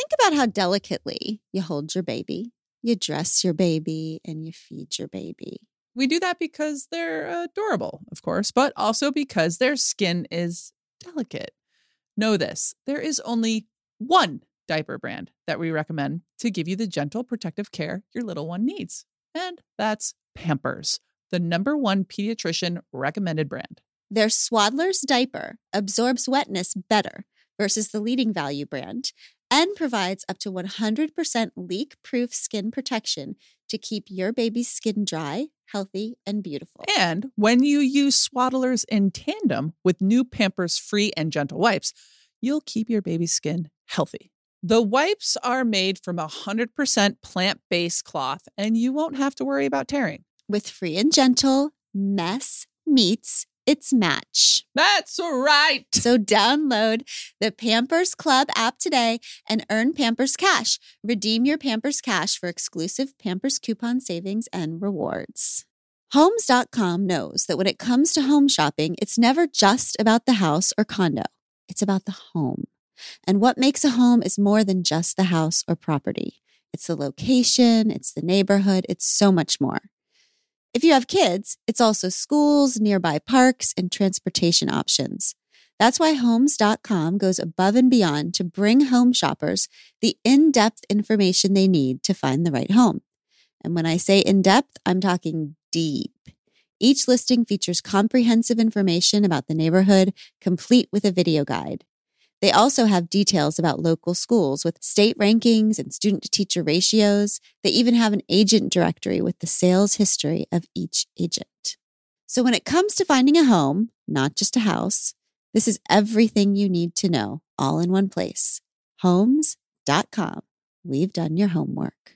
think about how delicately you hold your baby, you dress your baby, and you feed your baby. We do that because they're adorable, of course, but also because their skin is delicate. Know this, there is only one diaper brand that we recommend to give you the gentle protective care your little one needs. And that's Pampers, the #1 pediatrician recommended brand. Their Swaddler's diaper absorbs wetness better versus the leading value brand and provides up to 100% leak-proof skin protection to keep your baby's skin dry, healthy, and beautiful. And when you use Swaddlers in tandem with new Pampers Free and Gentle wipes, you'll keep your baby's skin healthy. The wipes are made from 100% plant-based cloth, and you won't have to worry about tearing. With Free and Gentle, mess meets its match. That's right. So download the Pampers Club app today and earn Pampers Cash. Redeem your Pampers Cash for exclusive Pampers coupon savings and rewards. Homes.com knows that when it comes to home shopping, it's never just about the house or condo. It's about the home. And what makes a home is more than just the house or property. It's the location, it's the neighborhood, it's so much more. If you have kids, it's also schools, nearby parks, and transportation options. That's why Homes.com goes above and beyond to bring home shoppers the in-depth information they need to find the right home. And when I say in-depth, I'm talking deep. Each listing features comprehensive information about the neighborhood, complete with a video guide. They also have details about local schools with state rankings and student-to-teacher ratios. They even have an agent directory with the sales history of each agent. So when it comes to finding a home, not just a house, this is everything you need to know, all in one place. Homes.com. We've done your homework.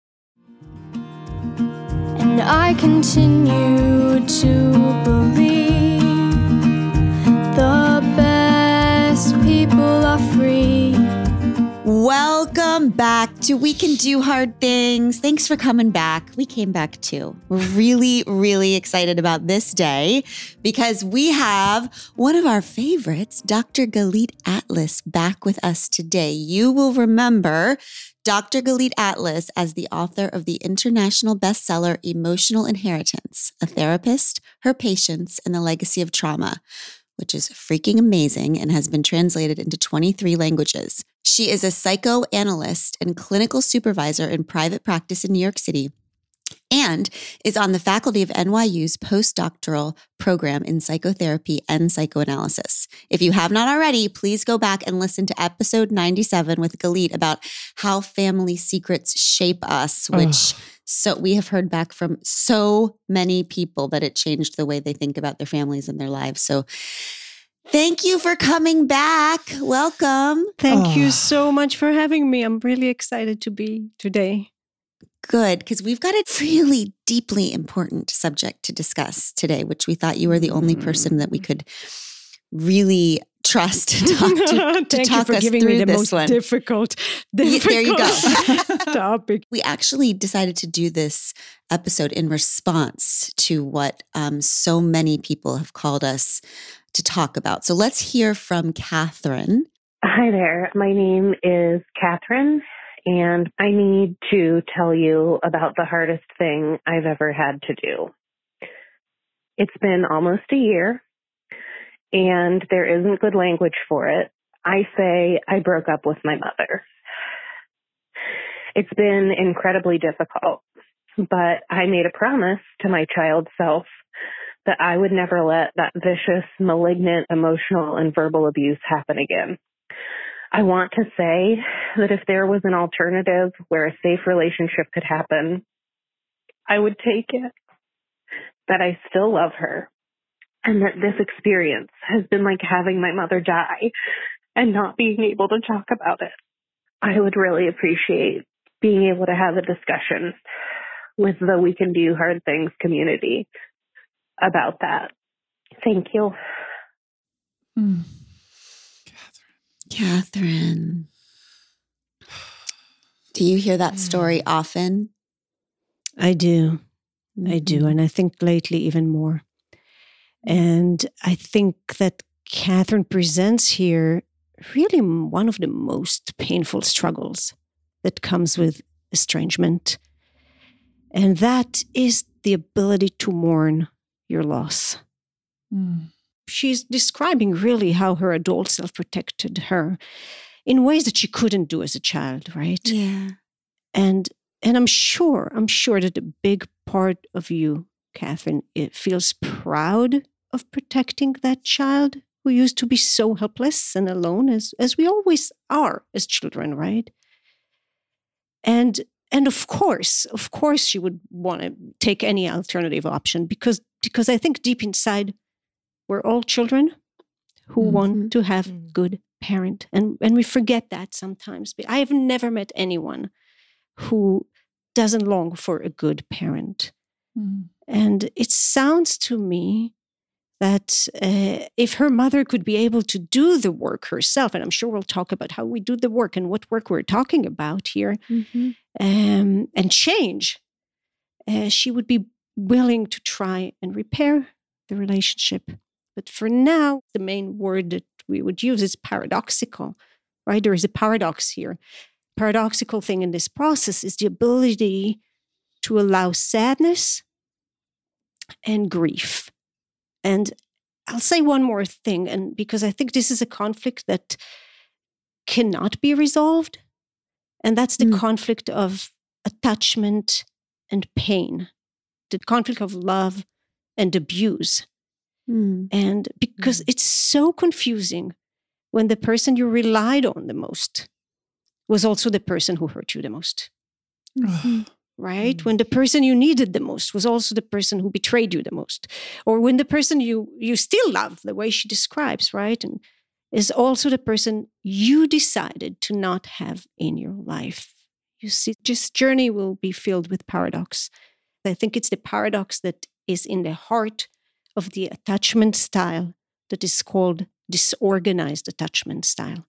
And I continue to believe the best people are free. Welcome back to We Can Do Hard Things. Thanks for coming back. We came back too. We're really, really excited about this day because we have one of our favorites, Dr. Galit Atlas, back with us today. You will remember Dr. Galit Atlas as the author of the international bestseller Emotional Inheritance, A Therapist, Her Patients, and the Legacy of Trauma, which is freaking amazing and has been translated into 23 languages. She is a psychoanalyst and clinical supervisor in private practice in New York City and is on the faculty of NYU's postdoctoral program in psychotherapy and psychoanalysis. If you have not already, please go back and listen to episode 97 with Galit about how family secrets shape us, which so we have heard back from so many people that it changed the way they think about their families and their lives. So thank you for coming back. Welcome. Thank you so much for having me. I'm really excited to be today. Good, because we've got a really deeply important subject to discuss today, which we thought you were the only person that we could really trust to talk to Thank talk you for us giving through me the this most one. difficult There you go. topic. We actually decided to do this episode in response to what so many people have called us to talk about. So let's hear from Catherine. Hi there. My name is Catherine, and I need to tell you about the hardest thing I've ever had to do. It's been almost a year, and there isn't good language for it. I say I broke up with my mother. It's been incredibly difficult, but I made a promise to my child self that I would never let that vicious, malignant, emotional, and verbal abuse happen again. I want to say that if there was an alternative where a safe relationship could happen, I would take it. That I still love her, and that this experience has been like having my mother die and not being able to talk about it. I would really appreciate being able to have a discussion with the We Can Do Hard Things community about that. Thank you. Catherine. Do you hear that story often? I do. Mm-hmm. I do. And I think lately even more. And I think that Catherine presents here really one of the most painful struggles that comes with estrangement. And that is the ability to mourn your loss. She's describing really how her adult self protected her in ways that she couldn't do as a child, right? Yeah. And I'm sure that a big part of you, Catherine, it feels proud of protecting that child who used to be so helpless and alone, as we always are as children, right? And of course, she would want to take any alternative option because I think deep inside, we're all children who want to have a good parent. And we forget that sometimes. But I have never met anyone who doesn't long for a good parent. And it sounds to me that if her mother could be able to do the work herself, and I'm sure we'll talk about how we do the work and what work we're talking about here, and change, she would be willing to try and repair the relationship. But for now, the main word that we would use is paradoxical, right? There is a paradox here. Paradoxical thing in this process is the ability to allow sadness and grief. And I'll say one more thing, and because I think this is a conflict that cannot be resolved, and that's the conflict of attachment and pain, the conflict of love and abuse. And because it's so confusing when the person you relied on the most was also the person who hurt you the most. Right? When the person you needed the most was also the person who betrayed you the most. Or when the person you still love, the way she describes, right? And is also the person you decided to not have in your life. You see, this journey will be filled with paradox. I think it's the paradox that is in the heart of the attachment style that is called disorganized attachment style.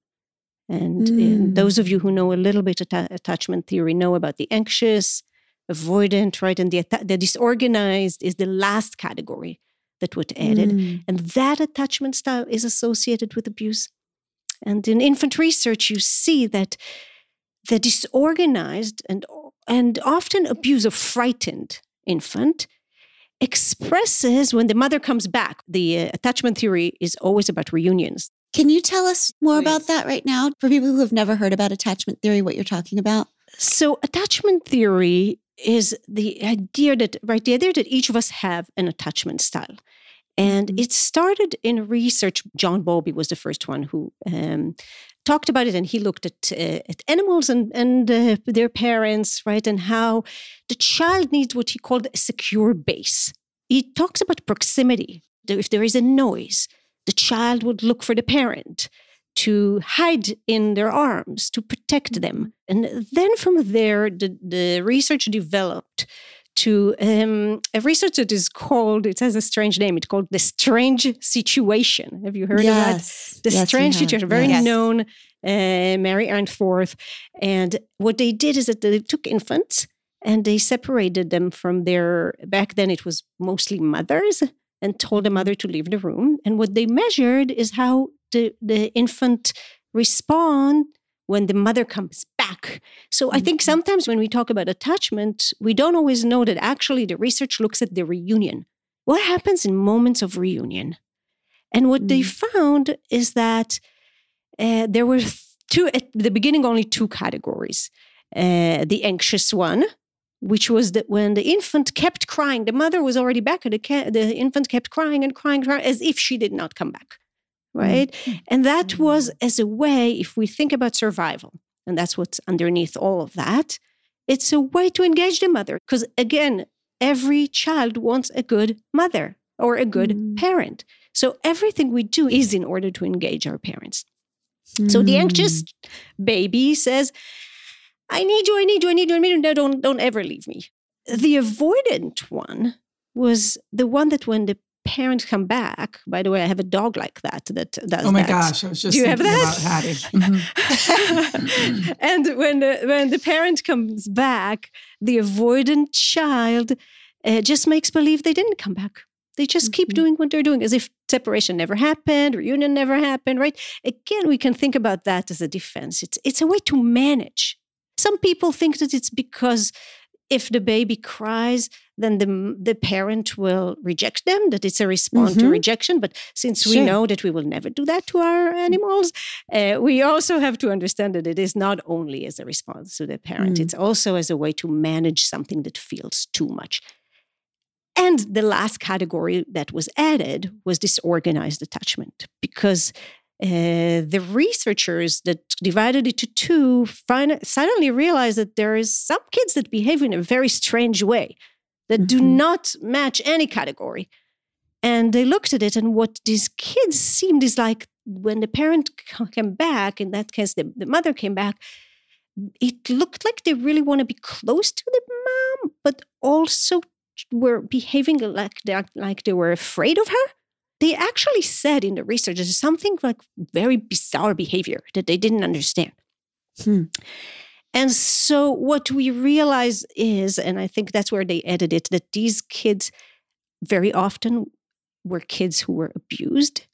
And those of you who know a little bit attachment theory know about the anxious, avoidant, right? And the disorganized is the last category that was added. And that attachment style is associated with abuse. And in infant research, you see that the disorganized and often abused or frightened infant expresses when the mother comes back. The attachment theory is always about reunions. Can you tell us more about that right now? For people who have never heard about attachment theory, what you're talking about? So attachment theory is the idea that each of us have an attachment style. And it started in research. John Bowlby was the first one who talked about it, and he looked at animals and their parents, right, and how the child needs what he called a secure base. He talks about proximity. If there is a noise, the child would look for the parent to hide in their arms, to protect them. And then from there, the research developed to a research that is called, it has a strange name, it's called the strange situation. Have you heard of that? The strange situation, very known, Mary Arnforth. And what they did is that they took infants and they separated them from back then it was mostly mothers, and told the mother to leave the room. And what they measured is how the infant respond when the mother comes back. So I think sometimes when we talk about attachment, we don't always know that actually the research looks at the reunion. What happens in moments of reunion? And what they found is that there were at the beginning, only two categories. The anxious one, which was that when the infant kept crying, the mother was already back, and the infant kept crying and crying as if she did not come back. Right? And that was as a way, if we think about survival, and that's what's underneath all of that, it's a way to engage the mother. Because again, every child wants a good mother or a good parent. So everything we do is in order to engage our parents. So the anxious baby says, I need you, no, don't ever leave me. The avoidant one was the one that when the parents come back, by the way, I have a dog like that does Oh my gosh, I was just thinking about Hattie. And when the parent comes back, the avoidant child just makes believe they didn't come back. They just keep doing what they're doing as if separation never happened, reunion never happened, right? Again, we can think about that as a defense. It's a way to manage. Some people think that it's because if the baby cries, then the parent will reject them, that it's a response to rejection. But since we know that we will never do that to our animals, we also have to understand that it is not only as a response to the parent, it's also as a way to manage something that feels too much. And the last category that was added was disorganized attachment, because the researchers that divided it to two suddenly realized that there is some kids that behave in a very strange way that do not match any category. And they looked at it, and what these kids seemed is like when the parent came back, in that case, the mother came back, it looked like they really want to be close to the mom, but also were behaving like they were afraid of her. They actually said in the research there's something like very bizarre behavior that they didn't understand. And so what we realize is, and I think that's where they added it, that these kids very often were kids who were abused.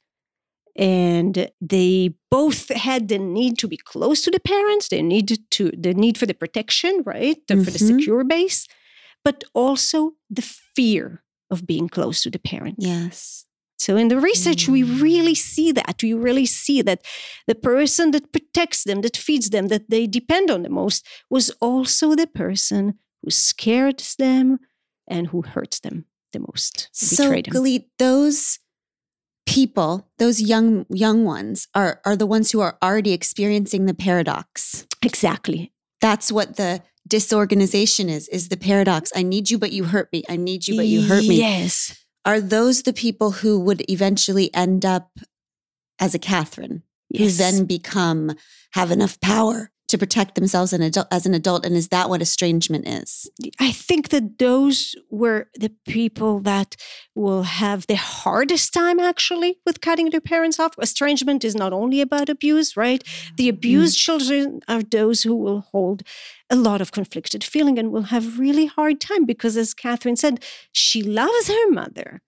And they both had the need to be close to the parents, the need for the protection, right? For the secure base, but also the fear of being close to the parent. Yes. So in the research, we really see that. We really see that the person that protects them, that feeds them, that they depend on the most, was also the person who scares them and who hurts them the most. So, Galit, those people, those young ones, are the ones who are already experiencing the paradox. Exactly. That's what the disorganization is the paradox. I need you, but you hurt me. I need you, but you hurt me. Yes. Are those the people who would eventually end up as a Catherine, who then have enough power to protect themselves as an adult? And is that what estrangement is? I think that those were the people that will have the hardest time actually with cutting their parents off. Estrangement is not only about abuse, right? The abused children are those who will hold a lot of conflicted feeling and will have really hard time because, as Catherine said, she loves her mother.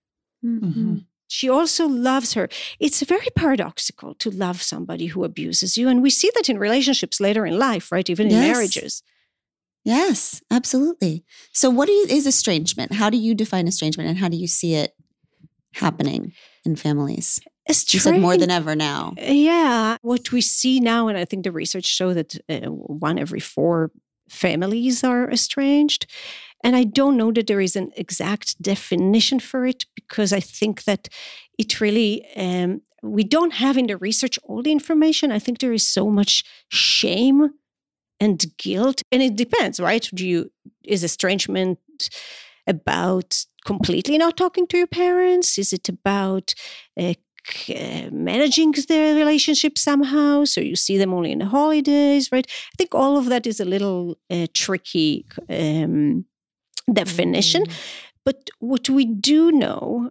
She also loves her. It's very paradoxical to love somebody who abuses you. And we see that in relationships later in life, right? Even in marriages. Yes, absolutely. So what is estrangement? How do you define estrangement and how do you see it happening in families? You said more than ever now. Yeah. What we see now, and I think the research shows that 1 every 4 families are estranged. And I don't know that there is an exact definition for it because I think that it really, we don't have in the research all the information. I think there is so much shame and guilt. And it depends, right? Is estrangement about completely not talking to your parents? Is it about managing their relationship somehow? So you see them only in the holidays, right? I think all of that is a little tricky definition. But what we do know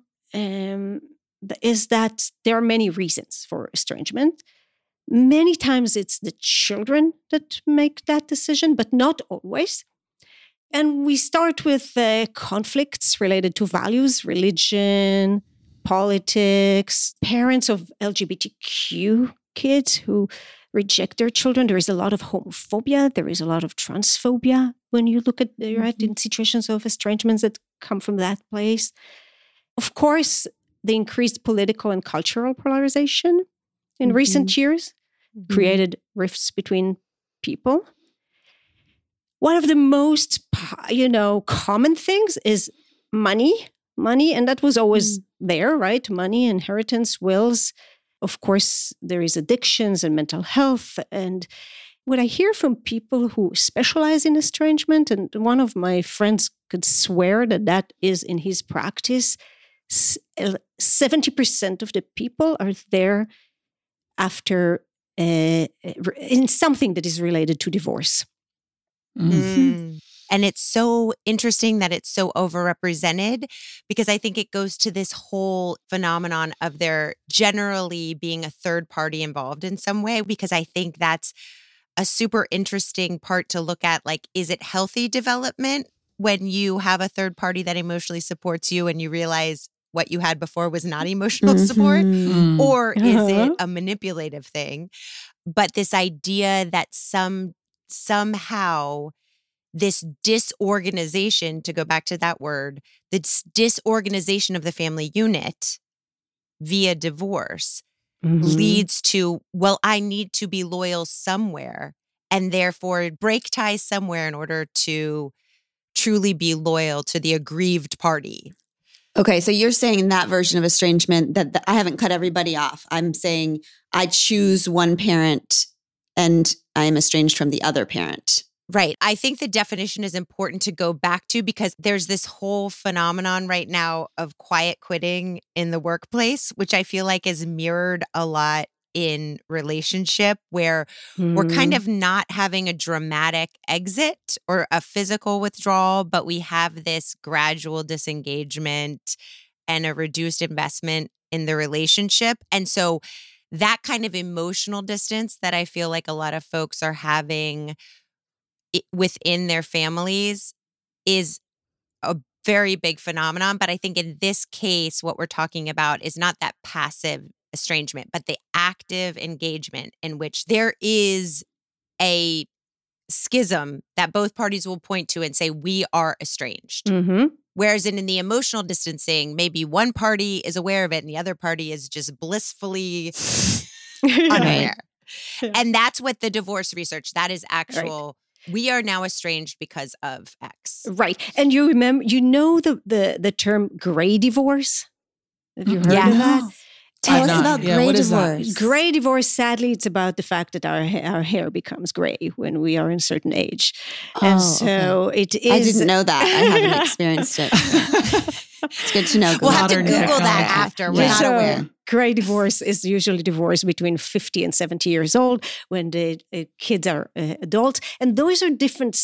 is that there are many reasons for estrangement. Many times it's the children that make that decision, but not always. And we start with conflicts related to values, religion, politics, parents of LGBTQ kids who reject their children. There is a lot of homophobia. There is a lot of transphobia when you look at in situations of estrangements that come from that place. Of course, the increased political and cultural polarization in recent years created rifts between people. One of the most, common things is money, and that was always there, right? Money, inheritance, wills. Of course, there is addictions and mental health. And what I hear from people who specialize in estrangement, and one of my friends could swear that is in his practice, 70% of the people are there after in something that is related to divorce. And it's so interesting that it's so overrepresented because I think it goes to this whole phenomenon of there generally being a third party involved in some way, because I think that's a super interesting part to look at. Like, is it healthy development when you have a third party that emotionally supports you and you realize what you had before was not emotional support? Mm. Or is it a manipulative thing? But this idea that somehow this disorganization, to go back to that word, this disorganization of the family unit via divorce leads to, well, I need to be loyal somewhere and therefore break ties somewhere in order to truly be loyal to the aggrieved party. Okay, so you're saying that version of estrangement that I haven't cut everybody off. I'm saying I choose one parent and I am estranged from the other parent. Right. I think the definition is important to go back to because there's this whole phenomenon right now of quiet quitting in the workplace, which I feel like is mirrored a lot in relationship where we're kind of not having a dramatic exit or a physical withdrawal, but we have this gradual disengagement and a reduced investment in the relationship. And so that kind of emotional distance that I feel like a lot of folks are having within their families is a very big phenomenon. But I think in this case, what we're talking about is not that passive estrangement, but the active engagement in which there is a schism that both parties will point to and say, we are estranged. Whereas in the emotional distancing, maybe one party is aware of it and the other party is just blissfully unaware. And that's what the divorce research, that is actual. We are now estranged because of X. Right. And you remember, the term gray divorce? Have you heard of that? Tell us about gray divorce. Gray divorce, sadly, it's about the fact that our hair becomes gray when we are in a certain age. And so it is. I didn't know that. I haven't experienced it. It's good to know. We'll have to Google that after. We're not aware. Gray divorce is usually divorce between 50 and 70 years old when the kids are adults. And those are different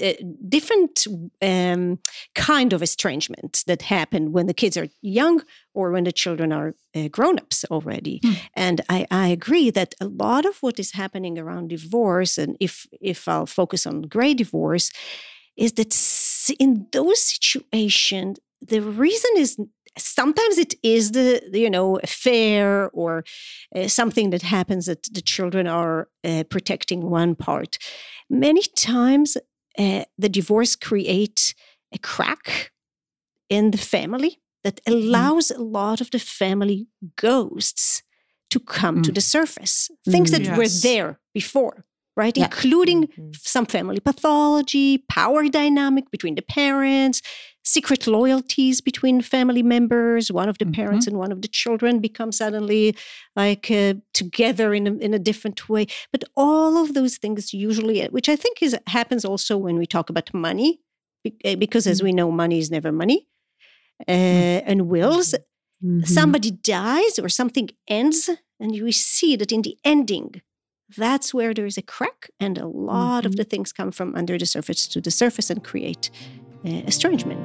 kind of estrangement that happen when the kids are young or when the children are grown-ups already. And I agree that a lot of what is happening around divorce, and if I'll focus on gray divorce, is that in those situations, the reason is sometimes it is the affair or something that happens that the children are protecting one part. Many times the divorce creates a crack in the family that allows a lot of the family ghosts to come to the surface. Things that were there before. Right, including some family pathology, power dynamic between the parents, secret loyalties between family members. One of the parents and one of the children become suddenly like together in a different way. But all of those things usually, which I think happens also when we talk about money, because as we know, money is never money, and wills. Somebody dies or something ends, and we see that in the ending, that's where there is a crack, and a lot of the things come from under the surface to the surface and create estrangement.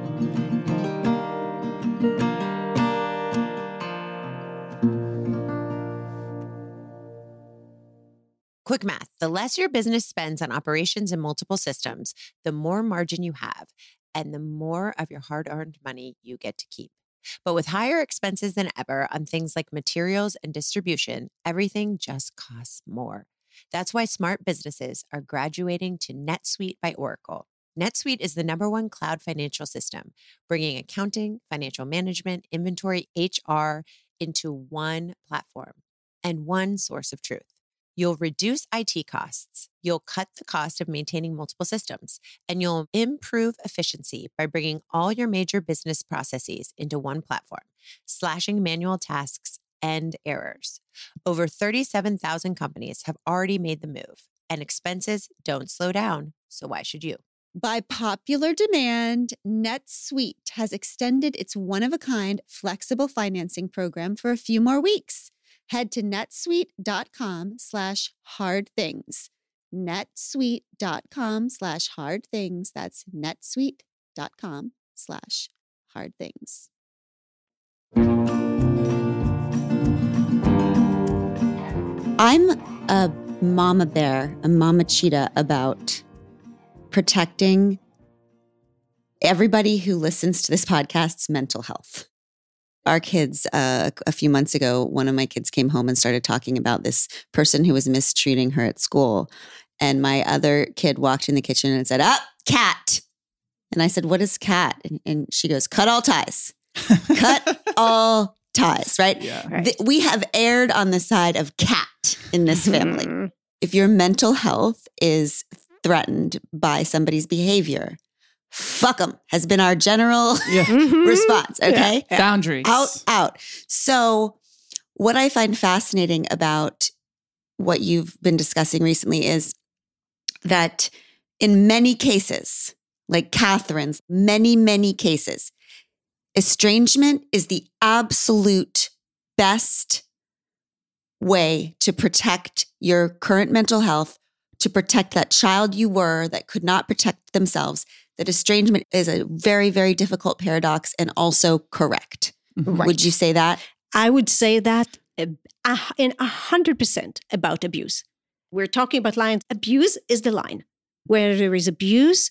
Quick math. The less your business spends on operations and multiple systems, the more margin you have, and the more of your hard-earned money you get to keep. But with higher expenses than ever on things like materials and distribution, everything just costs more. That's why smart businesses are graduating to NetSuite by Oracle. NetSuite is the #1 cloud financial system, bringing accounting, financial management, inventory, HR into one platform and one source of truth. You'll reduce IT costs, you'll cut the cost of maintaining multiple systems, and you'll improve efficiency by bringing all your major business processes into one platform, slashing manual tasks and errors. Over 37,000 companies have already made the move, and expenses don't slow down, so why should you? By popular demand, NetSuite has extended its one-of-a-kind flexible financing program for a few more weeks. Head to netsuite.com/hardthings. netsuite.com/hardthings. That's netsuite.com/hardthings. I'm a mama bear, a mama cheetah about protecting everybody who listens to this podcast's mental health. Our kids, a few months ago, one of my kids came home and started talking about this person who was mistreating her at school. And my other kid walked in the kitchen and said, cat. And I said, what is cat? And she goes, cut all ties. Cut all ties, right? Yeah. Right. We have erred on the side of cat in this family. If your mental health is threatened by somebody's behavior, fuck them has been our general response. Okay. Yeah. Boundaries. Out. So what I find fascinating about what you've been discussing recently is that in many cases, like Catherine's, many cases, estrangement is the absolute best way to protect your current mental health, to protect that child you were that could not protect themselves. That estrangement is a very, very difficult paradox and also correct. Right. Would you say that? I would say that in 100% about abuse. We're talking about lines. Abuse is the line. Where there is abuse,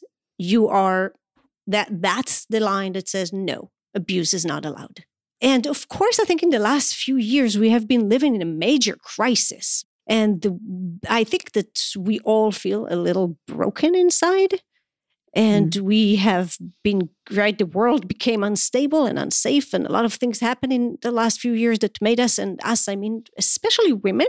that's the line that says no, abuse is not allowed. And of course, I think in the last few years, we have been living in a major crisis. And I think that we all feel a little broken inside. And we have been, right, the world became unstable and unsafe. And a lot of things happened in the last few years that made us, and us, I mean, especially women,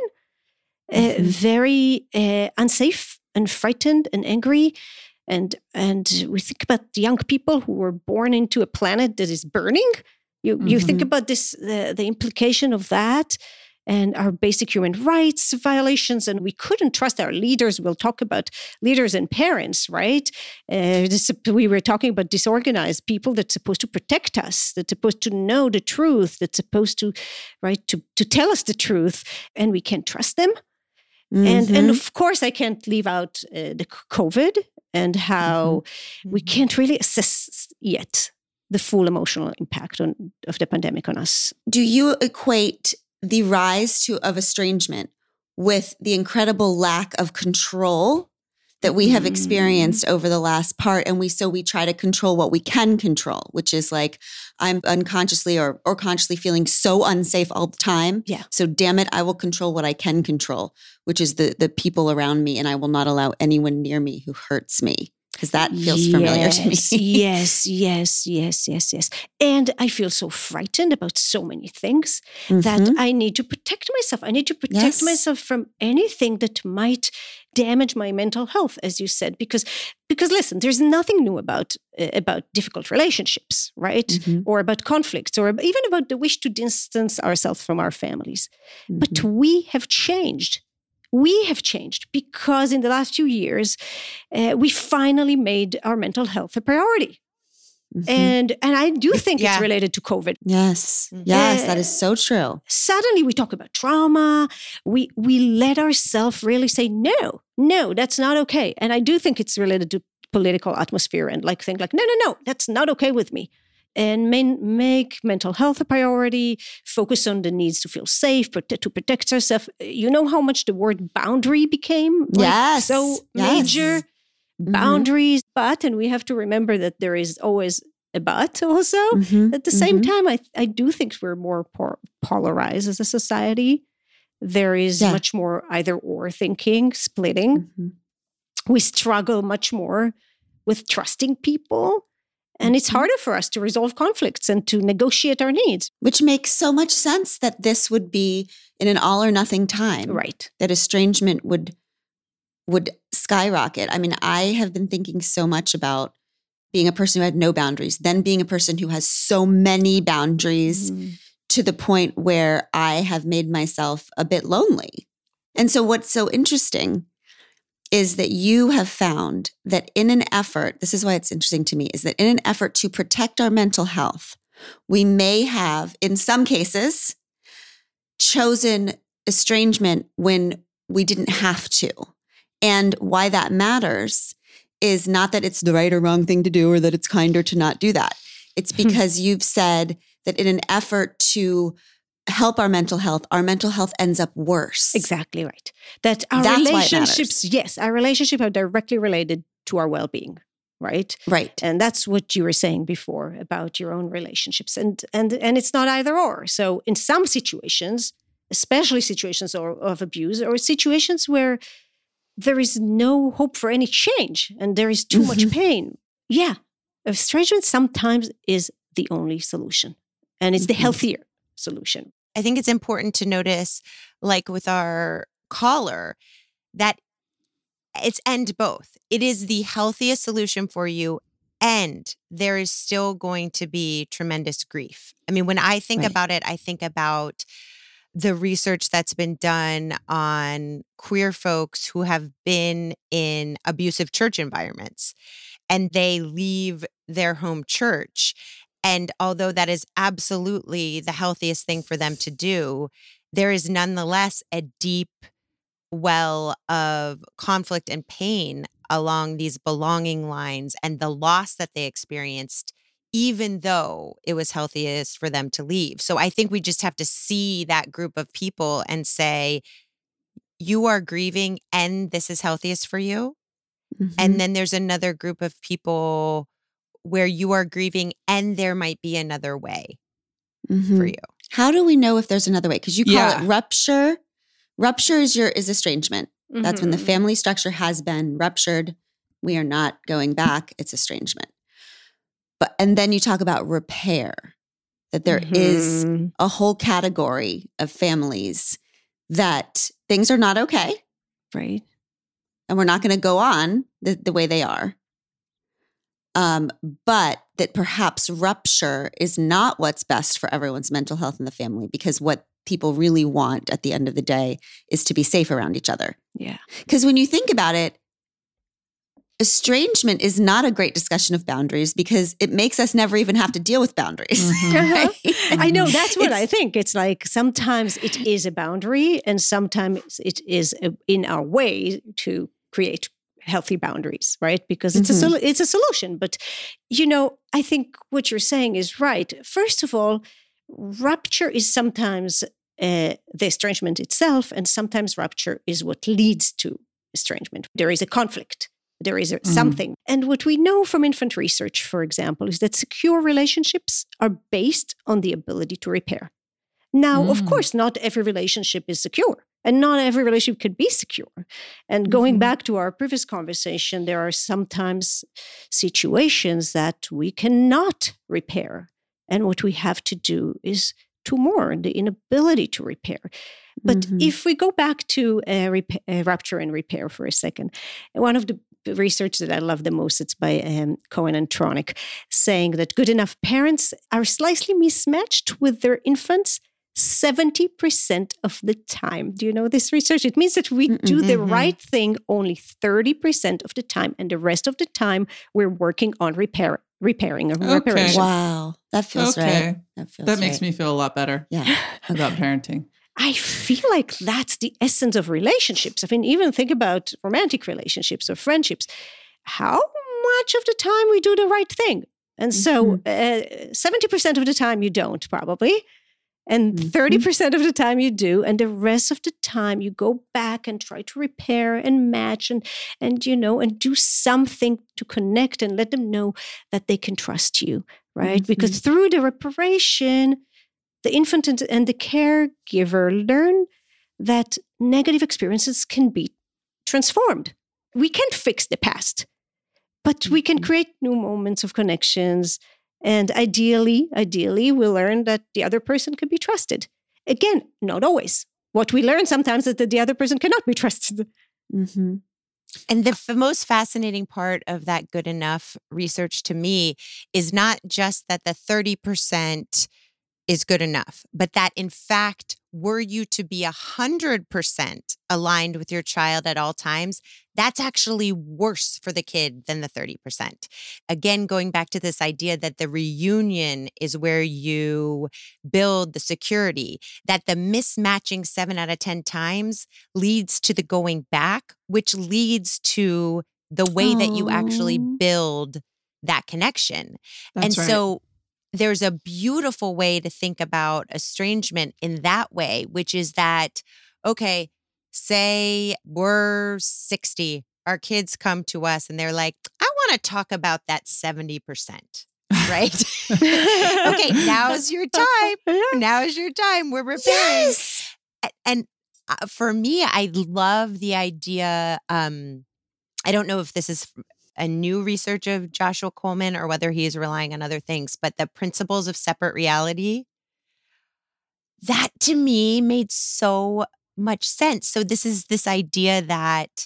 very unsafe and frightened and angry. And we think about the young people who were born into a planet that is burning. You think about this, the implication of that, and our basic human rights violations. And we couldn't trust our leaders. We'll talk about leaders and parents, right? We were talking about disorganized people that's supposed to protect us, that's supposed to know the truth, that's supposed to, right, to tell us the truth, and we can't trust them. And of course, I can't leave out the COVID and how we can't really assess yet the full emotional impact of the pandemic on us. Do you equate the rise of estrangement with the incredible lack of control that we have experienced over the last part? And we try to control what we can control, which is like, I'm unconsciously or consciously feeling so unsafe all the time. Yeah. So damn it, I will control what I can control, which is the people around me. And I will not allow anyone near me who hurts me. Because that feels familiar to me. Yes. And I feel so frightened about so many things that I need to protect myself. I need to protect myself from anything that might damage my mental health, as you said. Because listen, there's nothing new about difficult relationships, right? Or about conflicts, or even about the wish to distance ourselves from our families. But we have changed. We have changed because in the last few years, we finally made our mental health a priority. And I do think it's related to COVID. Yes, that is so true. Suddenly we talk about trauma. We let ourselves really say, no, that's not okay. And I do think it's related to political atmosphere and think like, no, that's not okay with me. And make mental health a priority, focus on the needs to feel safe, to protect ourselves. You know how much the word boundary became so major? Boundaries, and we have to remember that there is always a but also. At the same time, I do think we're more polarized as a society. There is much more either or thinking, splitting. We struggle much more with trusting people. And it's harder for us to resolve conflicts and to negotiate our needs. Which makes so much sense that this would be in an all or nothing time. Right. That estrangement would skyrocket. I mean, I have been thinking so much about being a person who had no boundaries, then being a person who has so many boundaries to the point where I have made myself a bit lonely. And so what's so interesting is that you have found that in an effort, this is why it's interesting to me, is that in an effort to protect our mental health, we may have, in some cases, chosen estrangement when we didn't have to. And why that matters is not that it's the right or wrong thing to do or that it's kinder to not do that. It's because you've said that in an effort to help our mental health ends up worse. Exactly right. That our relationships, our relationships are directly related to our well-being, right? Right. And that's what you were saying before about your own relationships. And it's not either or. So in some situations, especially situations of abuse or situations where there is no hope for any change and there is too much pain, estrangement sometimes is the only solution. And it's the healthier solution. I think it's important to notice, like with our caller, that it's and both. It is the healthiest solution for you, and there is still going to be tremendous grief. I mean, when I think about it, I think about the research that's been done on queer folks who have been in abusive church environments, and they leave their home church. And although that is absolutely the healthiest thing for them to do, there is nonetheless a deep well of conflict and pain along these belonging lines and the loss that they experienced, even though it was healthiest for them to leave. So I think we just have to see that group of people and say, you are grieving and this is healthiest for you. And then there's another group of people where you are grieving and there might be another way for you. How do we know if there's another way? Because you call it rupture. Rupture is estrangement. That's when the family structure has been ruptured. We are not going back. It's estrangement. And then you talk about repair, that there is a whole category of families that things are not okay. Right. And we're not going to go on the way they are. But that perhaps rupture is not what's best for everyone's mental health in the family, because what people really want at the end of the day is to be safe around each other. Yeah. Because when you think about it, estrangement is not a great discussion of boundaries because it makes us never even have to deal with boundaries. Right? I know, that's what I think. It's like sometimes it is a boundary and sometimes it is in our way to create healthy boundaries, right? Because it's a solution. But, I think what you're saying is right. First of all, rupture is sometimes the estrangement itself, and sometimes rupture is what leads to estrangement. There is a conflict. There is something. And what we know from infant research, for example, is that secure relationships are based on the ability to repair. Now, of course, not every relationship is secure. And not every relationship could be secure. And going back to our previous conversation, there are sometimes situations that we cannot repair. And what we have to do is to mourn the inability to repair. But if we go back to rupture and repair for a second, one of the research that I love the most, it's by Cohen and Tronick, saying that good enough parents are slightly mismatched with their infants 70% of the time. Do you know this research? It means that we do the right thing only 30% of the time, and the rest of the time we're working on repairing or reparation. Wow. That feels right. That makes me feel a lot better about parenting. I feel like that's the essence of relationships. I mean, even think about romantic relationships or friendships. How much of the time we do the right thing? And so 70% of the time you don't, probably. And 30% of the time you do. And the rest of the time you go back and try to repair and match and do something to connect and let them know that they can trust you, right? Because through the reparation, the infant and the caregiver learn that negative experiences can be transformed. We can't fix the past, but we can create new moments of connections. And ideally, we learn that the other person can be trusted. Again, not always. What we learn sometimes is that the other person cannot be trusted. And the most fascinating part of that good enough research to me is not just that the 30% is good enough, but that in fact, were you to be 100% aligned with your child at all times, that's actually worse for the kid than the 30%. Again, going back to this idea that the reunion is where you build the security, that the mismatching 7 out of 10 times leads to the going back, which leads to the way that you actually build that connection. That's right. So there's a beautiful way to think about estrangement in that way, which is that, okay, say we're 60, our kids come to us and they're like, I want to talk about that 70%, right? Okay, now's your time. Now is your time. We're repairing. Yes. And for me, I love the idea. I don't know if this is a new research of Joshua Coleman or whether he is relying on other things, but the principles of separate reality, that to me made so much sense. So this is this idea that,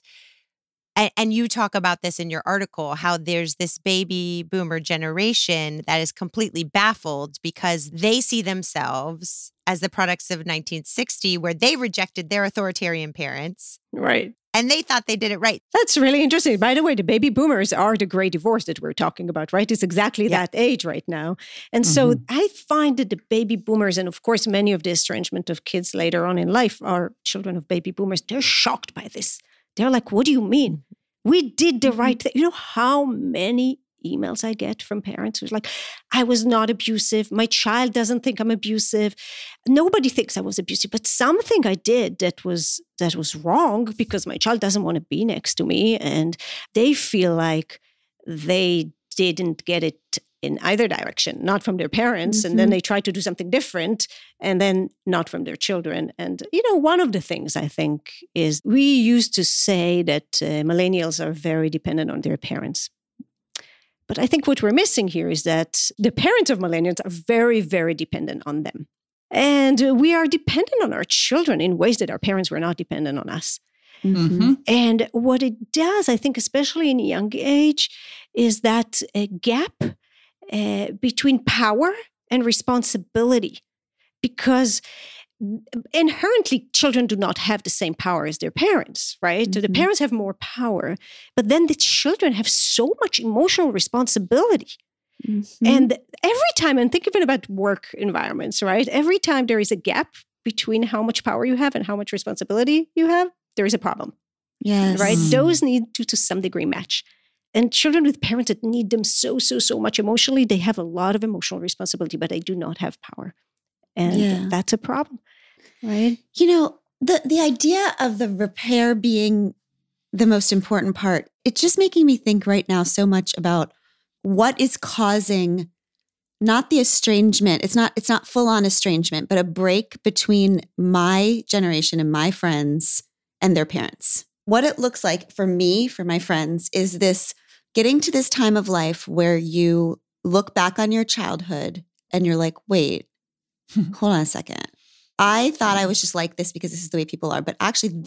and you talk about this in your article, how there's this baby boomer generation that is completely baffled because they see themselves as the products of 1960, where they rejected their authoritarian parents. Right. And they thought they did it right. That's really interesting. By the way, the baby boomers are the great divorce that we're talking about, right? It's exactly that age right now. And so I find that the baby boomers, and of course, many of the estrangement of kids later on in life are children of baby boomers. They're shocked by this. They're like, what do you mean? We did the right thing. You know how many emails I get from parents who's like, I was not abusive. My child doesn't think I'm abusive. Nobody thinks I was abusive, but something I did that was wrong because my child doesn't want to be next to me. And they feel like they didn't get it in either direction, not from their parents. And then they try to do something different and then not from their children. And, one of the things I think is we used to say that millennials are very dependent on their parents. But I think what we're missing here is that the parents of millennials are very, very dependent on them. And we are dependent on our children in ways that our parents were not dependent on us. And what it does, I think, especially in a young age, is that a gap between power and responsibility. Because inherently, children do not have the same power as their parents, right? The parents have more power, but then the children have so much emotional responsibility. And every time, and think even about work environments, right? Every time there is a gap between how much power you have and how much responsibility you have, there is a problem. Yes. Right? Those need to some degree match. And children with parents that need them so much emotionally, they have a lot of emotional responsibility, but they do not have power. And that's a problem, right? The idea of the repair being the most important part, it's just making me think right now so much about what is causing not the estrangement. It's not full on estrangement, but a break between my generation and my friends and their parents. What it looks like for me, for my friends, is this getting to this time of life where you look back on your childhood and you're like, wait, hold on a second. I thought I was just like this because this is the way people are. But actually,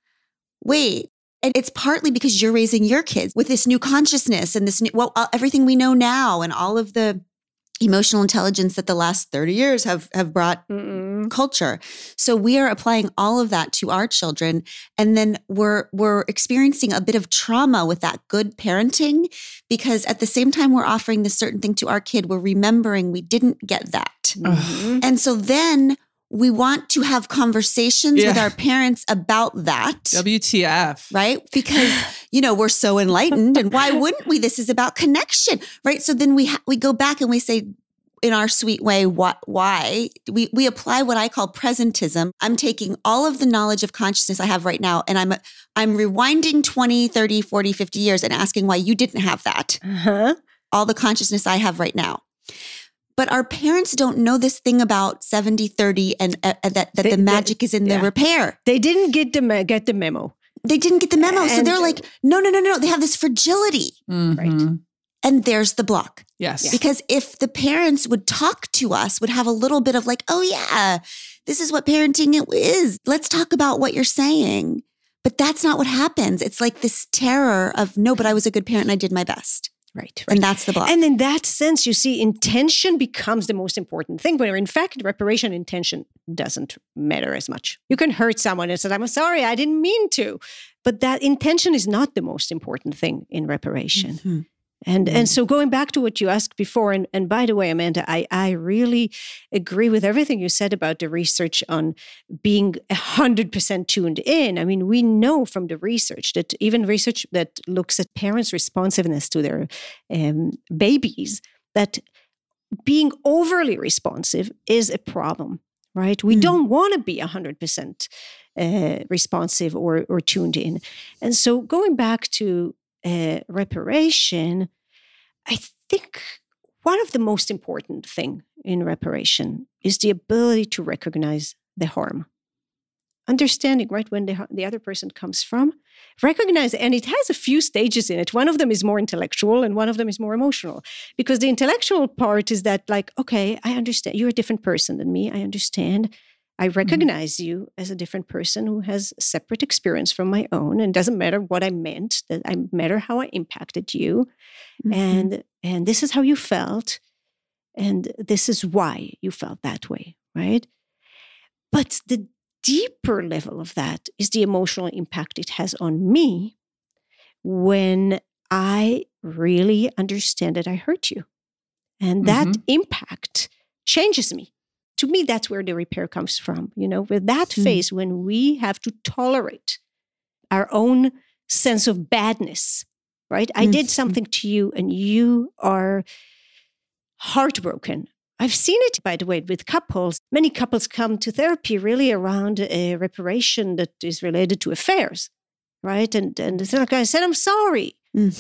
wait. And it's partly because you're raising your kids with this new consciousness and this new, everything we know now and all of the emotional intelligence that the last 30 years have brought culture. So we are applying all of that to our children. And then we're experiencing a bit of trauma with that good parenting, because at the same time we're offering this certain thing to our kid, we're remembering we didn't get that. And so then we want to have conversations with our parents about that. WTF. Right? Because, we're so enlightened, and why wouldn't we? This is about connection, right? So then we go back and we say, in our sweet way, why? We apply what I call presentism. I'm taking all of the knowledge of consciousness I have right now, and I'm rewinding 20, 30, 40, 50 years and asking why you didn't have that. All the consciousness I have right now. But our parents don't know this thing about 70-30 and that the magic is in the repair. They didn't get the memo. They didn't get the memo. So they're like, no. They have this fragility. Right. And there's the block. Yes. Because if the parents would talk to us, would have a little bit of like, oh yeah, this is what parenting is. Let's talk about what you're saying. But that's not what happens. It's like this terror of, no, but I was a good parent and I did my best. Right. And that's the block. And in that sense, you see, intention becomes the most important thing, where in fact, reparation intention doesn't matter as much. You can hurt someone and say, I'm sorry, I didn't mean to. But that intention is not the most important thing in reparation. And so going back to what you asked before, and by the way, Amanda, I really agree with everything you said about the research on being 100% tuned in. I mean, we know from the research that even research that looks at parents' responsiveness to their babies, that being overly responsive is a problem, right? We don't want to be 100% responsive or tuned in. And so going back to reparation, I think one of the most important thing in reparation is the ability to recognize the harm. Understanding, right, when the other person comes from, recognize, and it has a few stages in it. One of them is more intellectual and one of them is more emotional. Because the intellectual part is that like, okay, I understand. You're a different person than me. I understand. I recognize you as a different person who has a separate experience from my own. And it doesn't matter what I meant, that I matter how I impacted you. And this is how you felt. And this is why you felt that way, right? But the deeper level of that is the emotional impact it has on me when I really understand that I hurt you. And that impact changes me. To me, that's where the repair comes from. With that phase, when we have to tolerate our own sense of badness, right? I did something to you and you are heartbroken. I've seen it, by the way, with couples. Many couples come to therapy really around a reparation that is related to affairs, right? And it's like, I said, I'm sorry.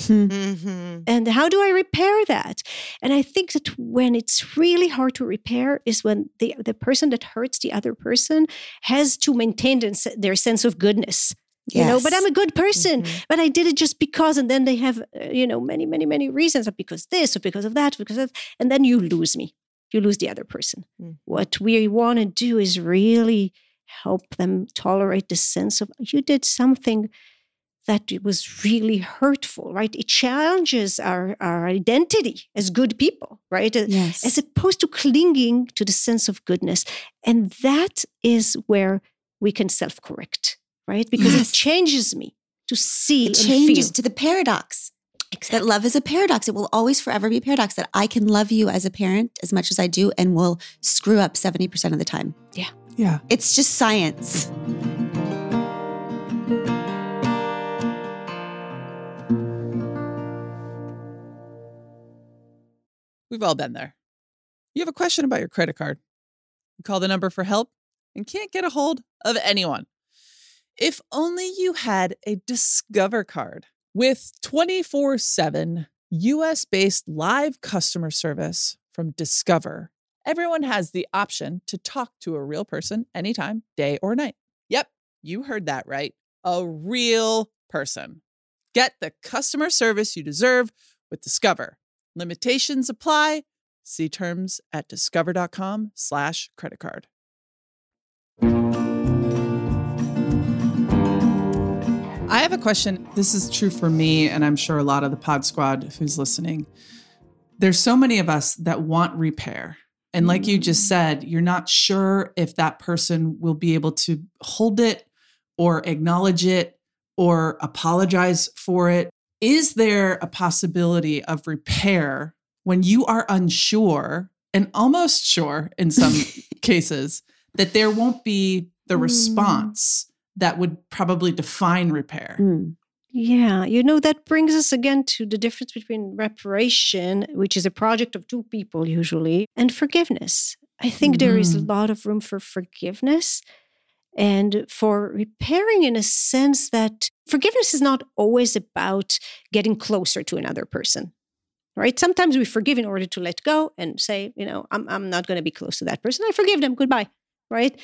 And how do I repair that? And I think that when it's really hard to repair is when the person that hurts the other person has to maintain their sense of goodness. Yes. But I'm a good person, but I did it just because, and then they have, many, many, many reasons, because this or because of that, and then you lose me. You lose the other person. What we want to do is really help them tolerate the sense of you did something that was really hurtful, right? It challenges our identity as good people, right? Yes. As opposed to clinging to the sense of goodness. And that is where we can self-correct, right? Because it changes me to see and feel. It changes to the paradox. Exactly. That love is a paradox. It will always forever be a paradox, that I can love you as a parent as much as I do and will screw up 70% of the time. Yeah. Yeah. It's just science. We've all been there. You have a question about your credit card. You call the number for help and can't get a hold of anyone. If only you had a Discover card. With 24/7 US-based live customer service from Discover, everyone has the option to talk to a real person anytime, day or night. Yep, you heard that right. A real person. Get the customer service you deserve with Discover. Limitations apply. See terms at discover.com/creditcard. I have a question. This is true for me, and I'm sure a lot of the Pod Squad who's listening. There's so many of us that want repair. And like you just said, you're not sure if that person will be able to hold it or acknowledge it or apologize for it. Is there a possibility of repair when you are unsure and almost sure in some cases that there won't be the response that would probably define repair? Yeah, that brings us again to the difference between reparation, which is a project of two people usually, and forgiveness. I think there is a lot of room for forgiveness and for repairing, in a sense that forgiveness is not always about getting closer to another person, right? Sometimes we forgive in order to let go and say, I'm not going to be close to that person. I forgive them. Goodbye, right?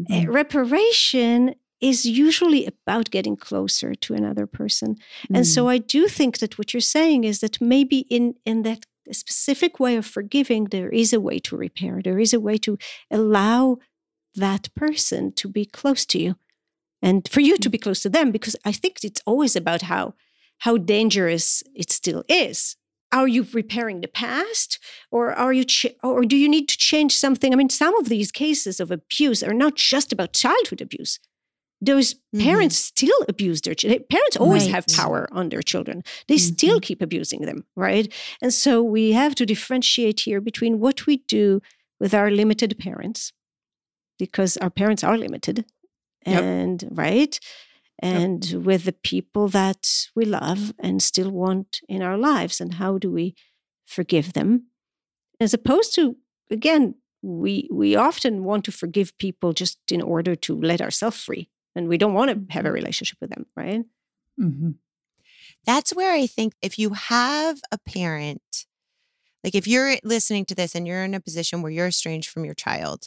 Reparation is usually about getting closer to another person. And so I do think that what you're saying is that maybe in that specific way of forgiving, there is a way to repair. There is a way to allow that person to be close to you and for you to be close to them, because I think it's always about how dangerous it still is. Are you repairing the past, or or do you need to change something? I mean, some of these cases of abuse are not just about childhood abuse. Those parents still abuse their children. Parents always have power on their children. They still keep abusing them, right? And so we have to differentiate here between what we do with our limited parents, because our parents are limited, and right? And with the people that we love and still want in our lives, and how do we forgive them? As opposed to, again, we often want to forgive people just in order to let ourselves free. And we don't want to have a relationship with them, right? That's where I think if you have a parent, like if you're listening to this and you're in a position where you're estranged from your child,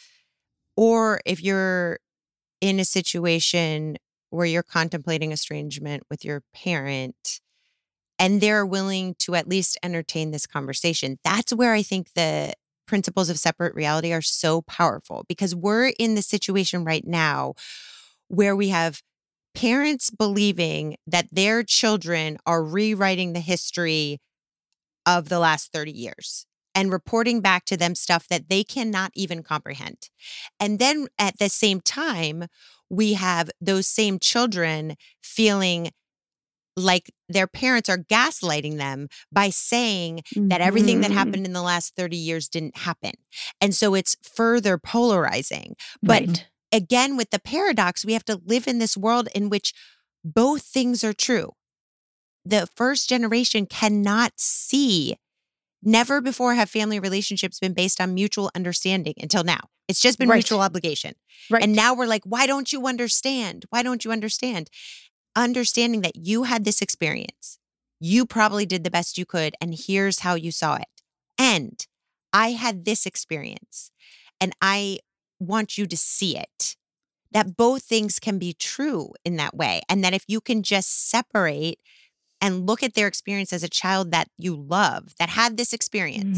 or if you're in a situation where you're contemplating estrangement with your parent and they're willing to at least entertain this conversation, that's where I think the principles of separate reality are so powerful, because we're in the situation right now where we have parents believing that their children are rewriting the history of the last 30 years and reporting back to them stuff that they cannot even comprehend. And then at the same time, we have those same children feeling like their parents are gaslighting them by saying that everything that happened in the last 30 years didn't happen. And so it's further polarizing. But again, with the paradox, we have to live in this world in which both things are true. The first generation cannot see. Never before have family relationships been based on mutual understanding until now. It's just been mutual obligation. And now we're like, why don't you understand? Why don't you understand? Understanding that you had this experience. You probably did the best you could, and here's how you saw it. And I had this experience, and I want you to see it. That both things can be true in that way. And that if you can just separate and look at their experience as a child that you love, that had this experience,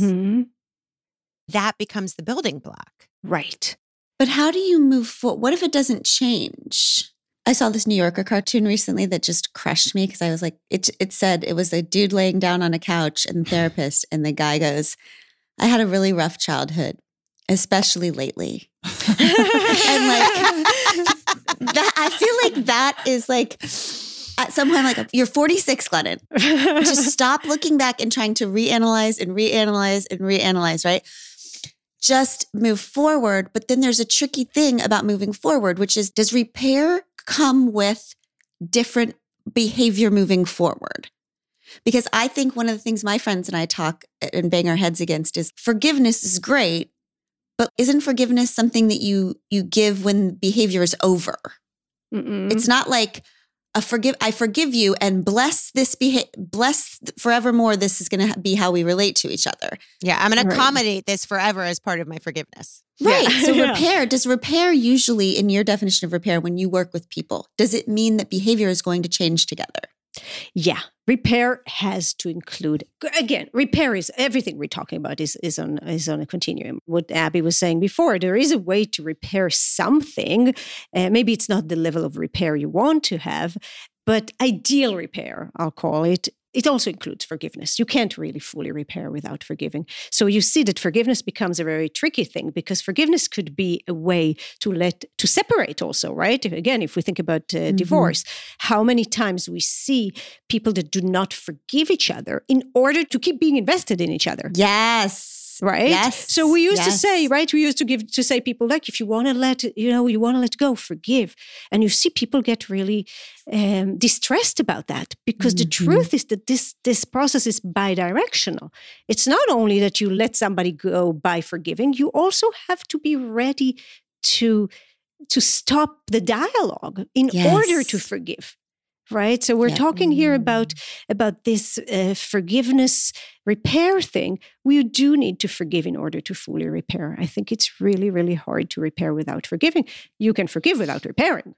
that becomes the building block. Right. But how do you move forward? What if it doesn't change? I saw this New Yorker cartoon recently that just crushed me because I was like, it said it was a dude laying down on a couch and the therapist, and the guy goes, I had a really rough childhood, especially lately. And like, that, I feel like that is like, at some point, like, you're 46, Glennon. Just stop looking back and trying to reanalyze, right? Just move forward. But then there's a tricky thing about moving forward, which is, does repair come with different behavior moving forward? Because I think one of the things my friends and I talk and bang our heads against is forgiveness is great, but isn't forgiveness something that you give when behavior is over? It's not like I forgive you and bless forevermore. This is going to be how we relate to each other. Yeah, I'm going to accommodate this forever as part of my forgiveness. Right. So does repair usually, in your definition of repair, when you work with people, does it mean that behavior is going to change together? Yeah. Repair has to include, again, repair is everything we're talking about is on a continuum. What Abby was saying before, there is a way to repair something. Maybe it's not the level of repair you want to have, but ideal repair, I'll call it. It also includes forgiveness. You can't really fully repair without forgiving. So you see that forgiveness becomes a very tricky thing, because forgiveness could be a way to separate also, right? Again, if we think about divorce, how many times we see people that do not forgive each other in order to keep being invested in each other. Yes. Right? Yes. So we used to say, right? We used to say people, like, if you want to let go, forgive. And you see people get really distressed about that, because the truth is that this process is bidirectional. It's not only that you let somebody go by forgiving, you also have to be ready to stop the dialogue in order to forgive. Right? So we're talking here about this forgiveness repair thing. We do need to forgive in order to fully repair. I think it's really, really hard to repair without forgiving. You can forgive without repairing.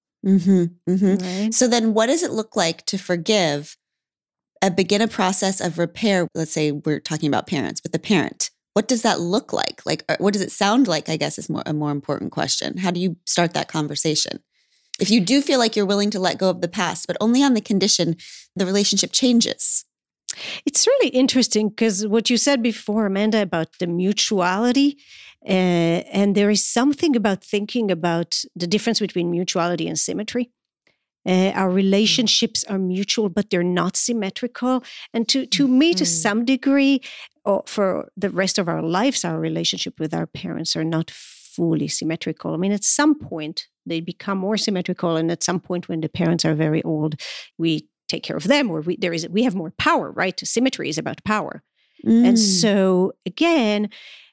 Right? So then what does it look like to forgive and begin a process of repair? Let's say we're talking about parents, but the parent, what does that look like? Like, what does it sound like, I guess, is a more important question. How do you start that conversation? If you do feel like you're willing to let go of the past, but only on the condition the relationship changes. It's really interesting, because what you said before, Amanda, about the mutuality, and there is something about thinking about the difference between mutuality and symmetry. Our relationships are mutual, but they're not symmetrical. And to me, to some degree, for the rest of our lives, our relationship with our parents are not fully symmetrical. I mean, at some point, they become more symmetrical. And at some point, when the parents are very old, we take care of them, or we have more power, right? Symmetry is about power. And so, again,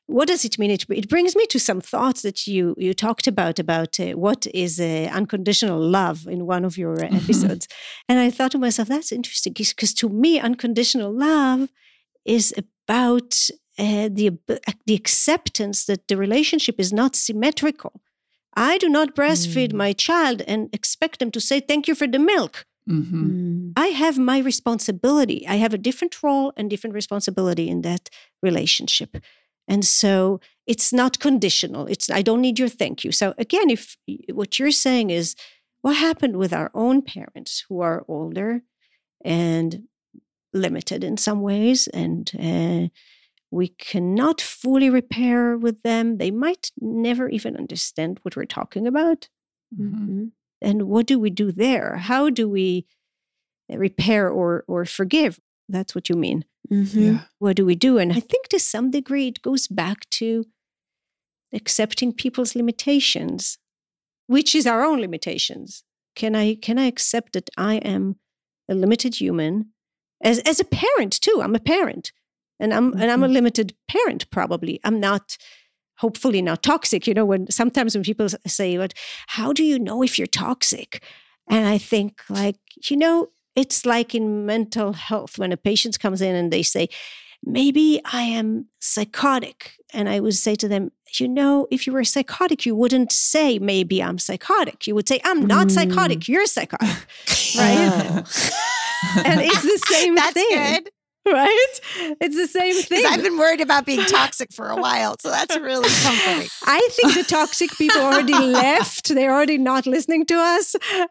what does it mean? It brings me to some thoughts that you talked about what is unconditional love in one of your episodes. And I thought to myself, that's interesting, because to me, unconditional love is about the acceptance that the relationship is not symmetrical. I do not breastfeed my child and expect them to say, thank you for the milk. I have my responsibility. I have a different role and different responsibility in that relationship. And so it's not conditional. I don't need your thank you. So again, if what you're saying is what happened with our own parents who are older and limited in some ways, and we cannot fully repair with them. They might never even understand what we're talking about. And what do we do there? How do we repair or forgive? That's what you mean. Yeah. What do we do? And I think to some degree it goes back to accepting people's limitations, which is our own limitations. Can I accept that I am a limited human as a parent too? I'm a parent, and I'm a limited parent. Probably I'm not. Hopefully not toxic. When people say, "But how do you know if you're toxic?" And I think, it's like in mental health when a patient comes in and they say, maybe I am psychotic. And I would say to them, if you were psychotic, you wouldn't say, maybe I'm psychotic. You would say, I'm not psychotic. You're psychotic. Right? And it's the same That's thing. good. Right? It's the same thing. I've been worried about being toxic for a while, so that's really comforting. I think the toxic people already left. They're already not listening to us.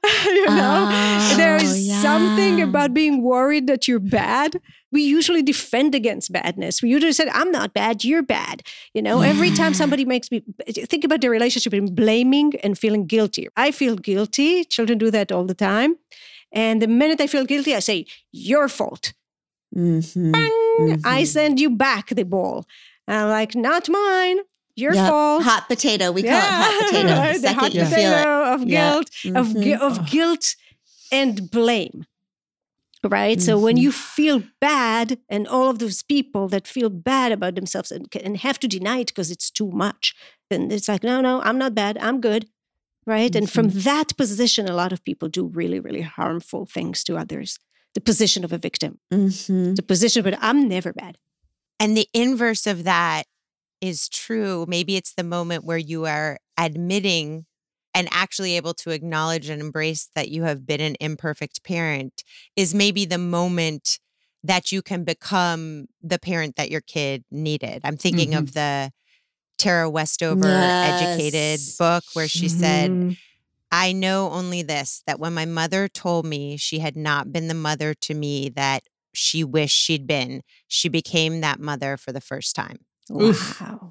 There is something about being worried that you're bad. We usually defend against badness. We usually say, I'm not bad, you're bad. Every time somebody makes me, think about the relationship in blaming and feeling guilty. I feel guilty. Children do that all the time. And the minute I feel guilty, I say, your fault. I send you back the ball. I'm like, not mine. Your fault. Hot potato. We call it hot potato. Right? The The hot second you feel it. of guilt, of guilt and blame. Right? So when you feel bad, and all of those people that feel bad about themselves and have to deny it because it's too much, then it's like, no, I'm not bad. I'm good. Right? And from that position, a lot of people do really, really harmful things to others. The position of a victim. The position, but I'm never bad. And the inverse of that is true. Maybe it's the moment where you are admitting and actually able to acknowledge and embrace that you have been an imperfect parent is maybe the moment that you can become the parent that your kid needed. I'm thinking of the Tara Westover Educated book where she said, I know only this, that when my mother told me she had not been the mother to me that she wished she'd been, she became that mother for the first time. Wow.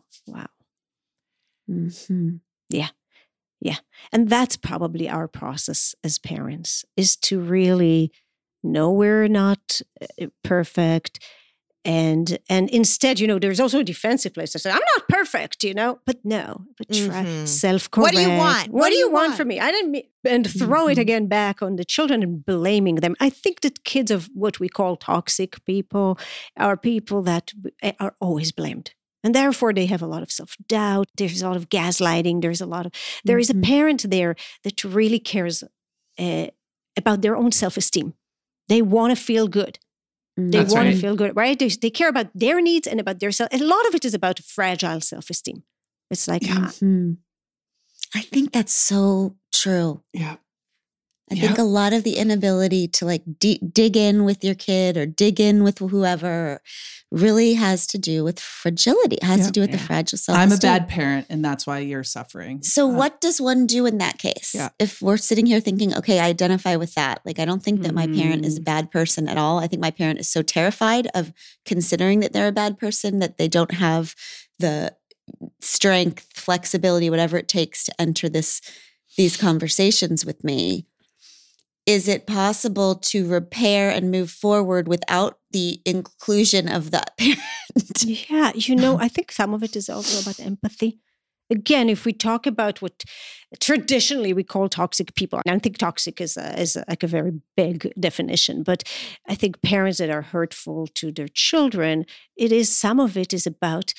Yeah. And that's probably our process as parents, is to really know we're not perfect. And instead, there's also a defensive place to say, I'm not perfect, but try self-correct. What do you want? What do you want from me? I didn't mean, and throw it again back on the children and blaming them. I think that kids of what we call toxic people are people that are always blamed. And therefore, they have a lot of self-doubt. There's a lot of gaslighting. There is a parent there that really cares about their own self-esteem. They want to feel good. They want to feel good, right? They care about their needs and about their self. A lot of it is about fragile self-esteem. It's like, I think that's so true. Yeah. I think a lot of the inability to dig in with your kid or dig in with whoever really has to do with fragility. It has to do with the fragile self-esteem. I'm a bad parent, and that's why you're suffering. So what does one do in that case? Yeah. If we're sitting here thinking, okay, I identify with that. I don't think that my parent is a bad person at all. I think my parent is so terrified of considering that they're a bad person that they don't have the strength, flexibility, whatever it takes to enter these conversations with me. Is it possible to repair and move forward without the inclusion of that parent? Yeah, I think some of it is also about empathy. Again, if we talk about what traditionally we call toxic people, and I think toxic is like a very big definition, but I think parents that are hurtful to their children, some of it is about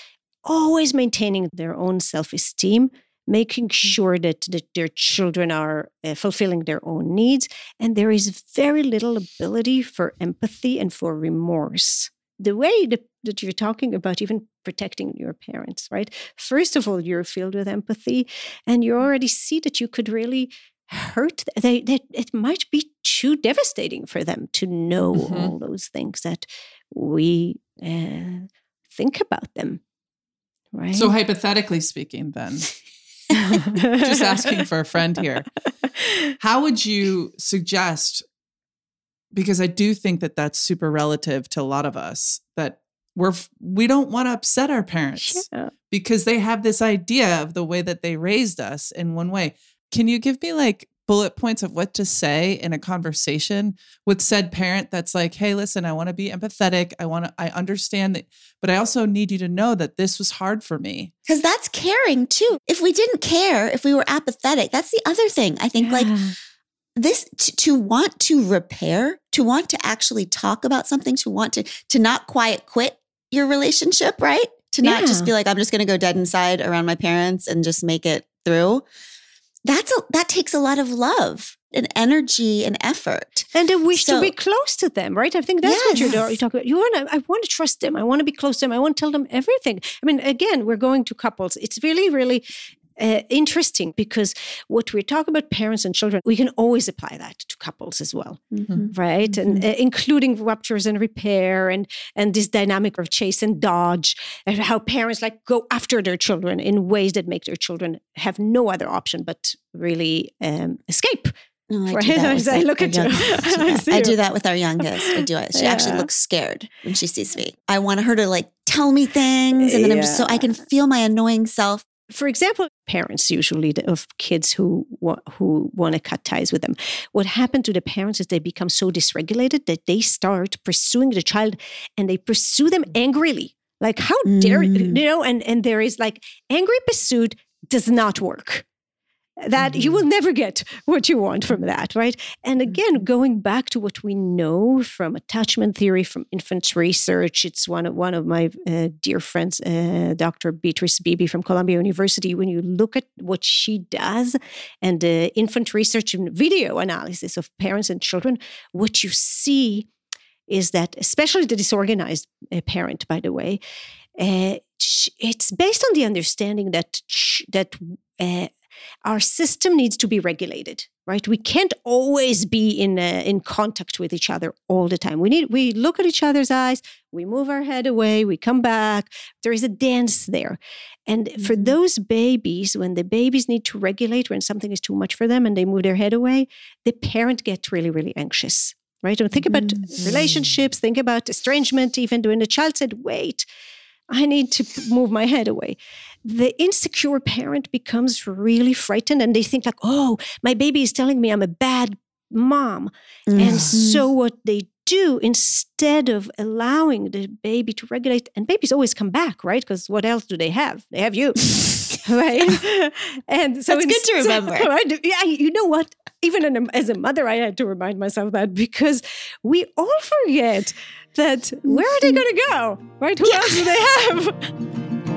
always maintaining their own self-esteem, making sure that their children are fulfilling their own needs. And there is very little ability for empathy and for remorse. The way that you're talking about even protecting your parents, right? First of all, you're filled with empathy, and you already see that you could really hurt. That it might be too devastating for them to know all those things that we think about them, right? So hypothetically speaking, then, just asking for a friend here, how would you suggest, because I do think that that's super relative to a lot of us, that we don't want to upset our parents because they have this idea of the way that they raised us in one way. Can you give me like bullet points of what to say in a conversation with said parent that's like, hey, listen, I want to be empathetic. I understand that, but I also need you to know that this was hard for me. Because that's caring too. If we didn't care, if we were apathetic, that's the other thing. I think like this, to want to repair, to want to actually talk about something, to want to not quiet quit your relationship, right? To not just be like, I'm just going to go dead inside around my parents and just make it through. That takes a lot of love and energy and effort. And a wish to be close to them, right? I think that's what you're talking about. I want to trust them. I want to be close to them. I want to tell them everything. I mean, again, we're going to couples. It's really, really interesting because what we're talking about parents and children, we can always apply that to couples as well, right? And including ruptures and repair and this dynamic of chase and dodge, and how parents like go after their children in ways that make their children have no other option but really escape. No, I look at you. I do that with our youngest. I do it. She actually looks scared when she sees me. I want her to like tell me things, and then I'm just so I can feel my annoying self. For example, parents usually of kids who want to cut ties with them. What happened to the parents is they become so dysregulated that they start pursuing the child, and they pursue them angrily. Like, how dare you? And there is like angry pursuit does not work. That you will never get what you want from that, right? And again, going back to what we know from attachment theory, from infant research, it's one of my dear friends, Dr. Beatrice Beebe from Columbia University. When you look at what she does and the infant research and video analysis of parents and children, what you see is that, especially the disorganized parent, by the way, it's based on the understanding that our system needs to be regulated, right? We can't always be in contact with each other all the time. We look at each other's eyes, we move our head away, we come back. There is a dance there. And for those babies, when the babies need to regulate, when something is too much for them and they move their head away, the parent gets really, really anxious, right? And think about relationships, think about estrangement, even when the child said, wait, I need to move my head away. The insecure parent becomes really frightened, and they think like, oh, my baby is telling me I'm a bad mom. And so what they do, instead of allowing the baby to regulate, and babies always come back, right? Because what else do they have? They have you, right? And so it's good to remember. Right? Yeah, you know what? Even as a mother, I had to remind myself that, because we all forget that where are they going to go, right? Who else do they have?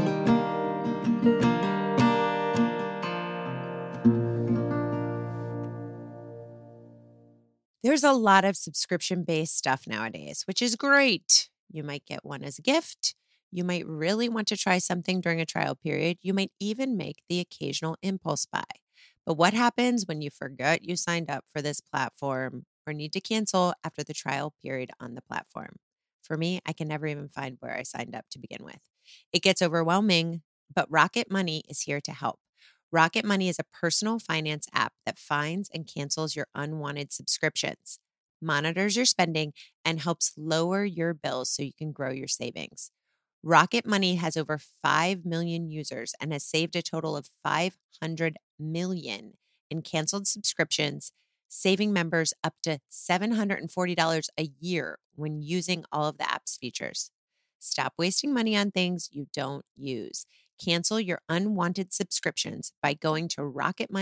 There's a lot of subscription-based stuff nowadays, which is great. You might get one as a gift. You might really want to try something during a trial period. You might even make the occasional impulse buy. But what happens when you forget you signed up for this platform or need to cancel after the trial period on the platform? For me, I can never even find where I signed up to begin with. It gets overwhelming, but Rocket Money is here to help. Rocket Money is a personal finance app that finds and cancels your unwanted subscriptions, monitors your spending, and helps lower your bills so you can grow your savings. Rocket Money has over 5 million users and has saved a total of $500 million in canceled subscriptions, saving members up to $740 a year when using all of the app's features. Stop wasting money on things you don't use. Cancel your unwanted subscriptions by going to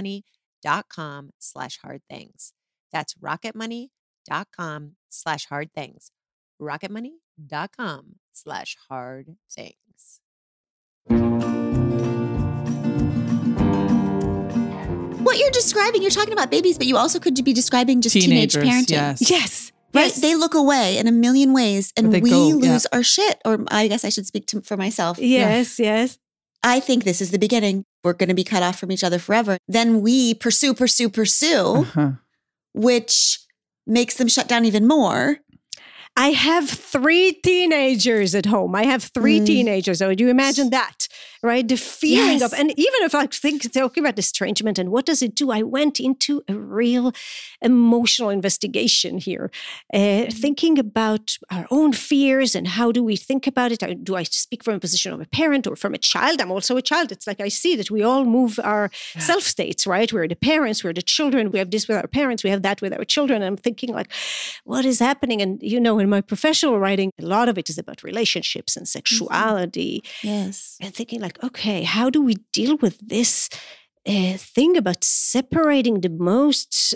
rocketmoney.com/hardthings. That's rocketmoney.com/hardthings. rocketmoney.com/hardthings. what you're describing, you're talking about babies, but you also could be describing just teenage parenting. Yes. Right? Yes. They look away in a million ways and we lose yeah. our shit. Or I guess I should speak for myself. Yes, yes. I think this is the beginning. We're going to be cut off from each other forever. Then we pursue, which makes them shut down even more. I have 3 teenagers at home. I have 3 teenagers. So do you imagine that? Right? The feeling of, and even if I think talking about estrangement and what does it do? I went into a real emotional investigation here, thinking about our own fears and how do we think about it? Do I speak from a position of a parent or from a child? I'm also a child. It's like I see that we all move our self-states, right? We're the parents, we're the children. We have this with our parents, we have that with our children. And I'm thinking like, what is happening? And in my professional writing, a lot of it is about relationships and sexuality. Yes. And thinking like, okay, how do we deal with this thing about separating the most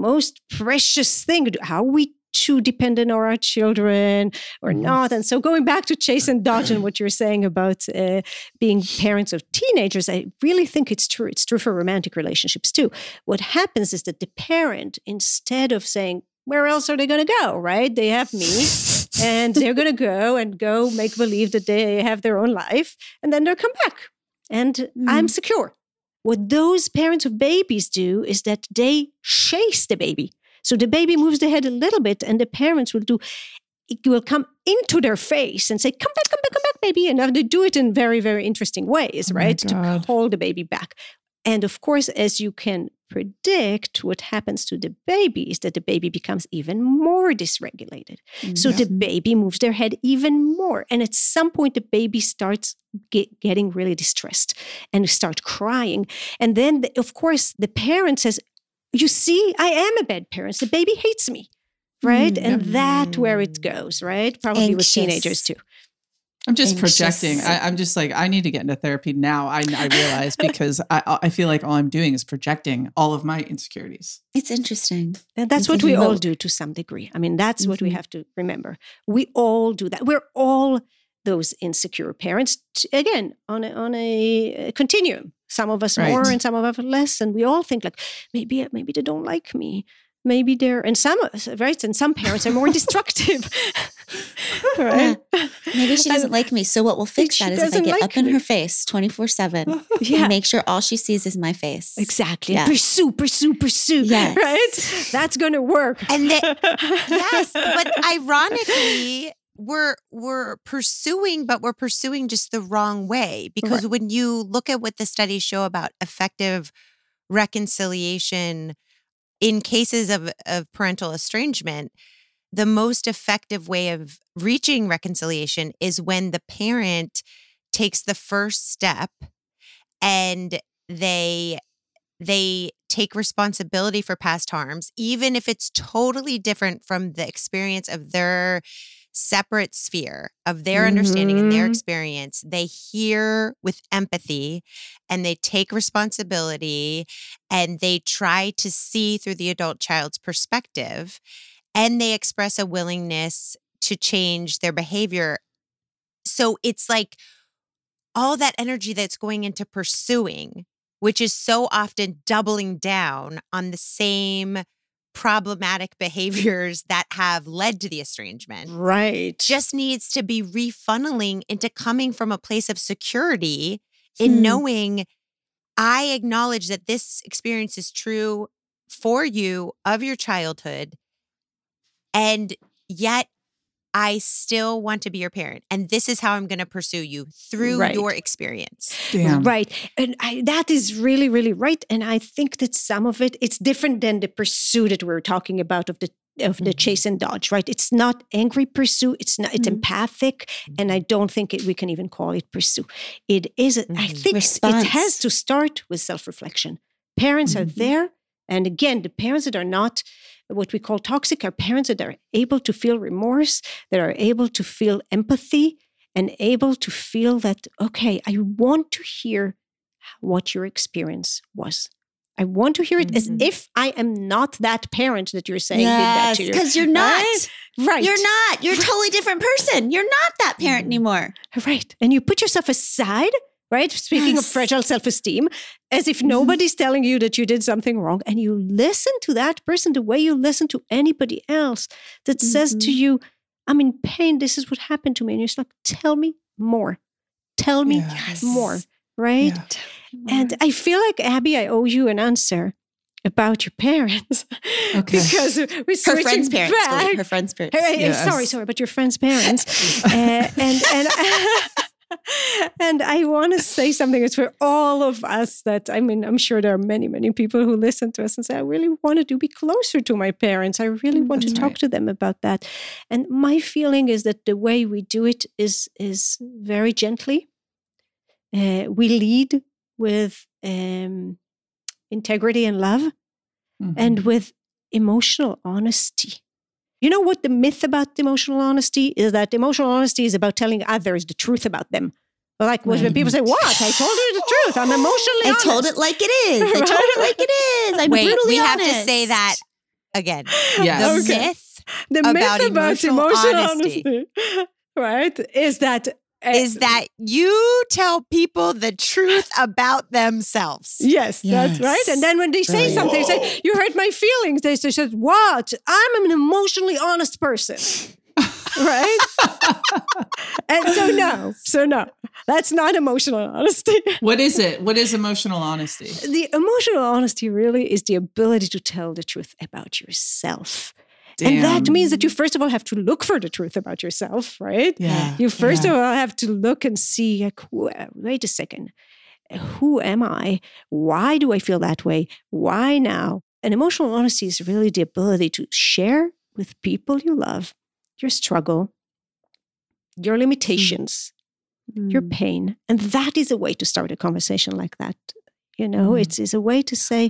precious thing? How are we too dependent on our children or not? And so going back to Chase and Dodge and what you're saying about being parents of teenagers, I really think it's true. It's true for romantic relationships too. What happens is that the parent, instead of saying, where else are they going to go, right? They have me and they're going to go make believe that they have their own life and then they'll come back and I'm secure. What those parents of babies do is that they chase the baby. So the baby moves their head a little bit and the parents will come into their face and say, come back, baby. And they do it in very, very interesting ways, right? To call the baby back. And of course, as you can predict, what happens to the baby is that the baby becomes even more dysregulated. So the baby moves their head even more. And at some point, the baby starts getting really distressed and start crying. And then, of course, the parent says, you see, I am a bad parent. The baby hates me, right? And that's where it goes, right? Probably with teenagers too. I'm just projecting. I'm just like, I need to get into therapy now. I realize because I feel like all I'm doing is projecting all of my insecurities. It's interesting. And that's what we all do to some degree. I mean, that's what we have to remember. We all do that. We're all those insecure parents, again, on a continuum. Some of us more and some of us less. And we all think like, maybe they don't like me. Maybe and some parents are more destructive. Right? Yeah. Maybe she doesn't like me. So what will fix that is if I get up in her face 24/7 and make sure all she sees is my face. Exactly. Yeah. Pursue. Yes. Right? That's going to work. And yes, but ironically, we're pursuing, but we're pursuing just the wrong way. Because when you look at what the studies show about effective reconciliation in cases of parental estrangement, the most effective way of reaching reconciliation is when the parent takes the first step and they take responsibility for past harms, even if it's totally different from the experience of their separate sphere of their understanding and their experience. They hear with empathy and they take responsibility and they try to see through the adult child's perspective and they express a willingness to change their behavior. So it's like all that energy that's going into pursuing, which is so often doubling down on the same problematic behaviors that have led to the estrangement. Right. Just needs to be refunneling into coming from a place of security in knowing I acknowledge that this experience is true for you of your childhood. And yet I still want to be your parent. And this is how I'm going to pursue you through your experience. Damn. Right. And that is really, really right. And I think that some of it's different than the pursuit that we were talking about of the chase and dodge, right? It's not angry pursuit. It's empathic. And I don't think we can even call it pursue. It is, I think it has to start with self-reflection. Parents are there. And again, the parents that are not what we call toxic are parents that are able to feel remorse, that are able to feel empathy, and able to feel that, okay, I want to hear what your experience was. I want to hear it as if I am not that parent that you're saying did that to you. Because you're not. Right. You're not. You're a totally different person. You're not that parent anymore. Right. And you put yourself aside, right? Speaking of fragile self-esteem, as if nobody's telling you that you did something wrong, and you listen to that person the way you listen to anybody else that says to you, I'm in pain, this is what happened to me. And you're just like, tell me more. Tell me more, right? Yeah. And I feel like, Abby, I owe you an answer about your parents. Okay. Because we're switching friend's parents. back. Her friend's parents. Sorry, but your friend's parents. And I want to say something. It's for all of us that, I'm sure there are many, many people who listen to us and say, I really wanted to be closer to my parents. I really want to talk to them about that. And my feeling is that the way we do it is very gently. We lead with integrity and love and with emotional honesty. You know what the myth about emotional honesty is? That emotional honesty is about telling others the truth about them. Like when people say, what? I told you the truth. I'm emotionally honest. I told it like it is. I told it like it is. I'm brutally honest. We have to say that again. Yes. The myth about emotional honesty. Right? Is that you tell people the truth about themselves. Yes, that's right. And then when they say something, they say, you hurt my feelings. They say, what? I'm an emotionally honest person. Right? And so no, that's not emotional honesty. What is it? What is emotional honesty? The emotional honesty really is the ability to tell the truth about yourself. Damn. And that means that you first of all have to look for the truth about yourself, right? Yeah. You first of all have to look and see, like, wait a second, who am I? Why do I feel that way? Why now? And emotional honesty is really the ability to share with people you love your struggle, your limitations, your pain. And that is a way to start a conversation like that. You know, it's a way to say,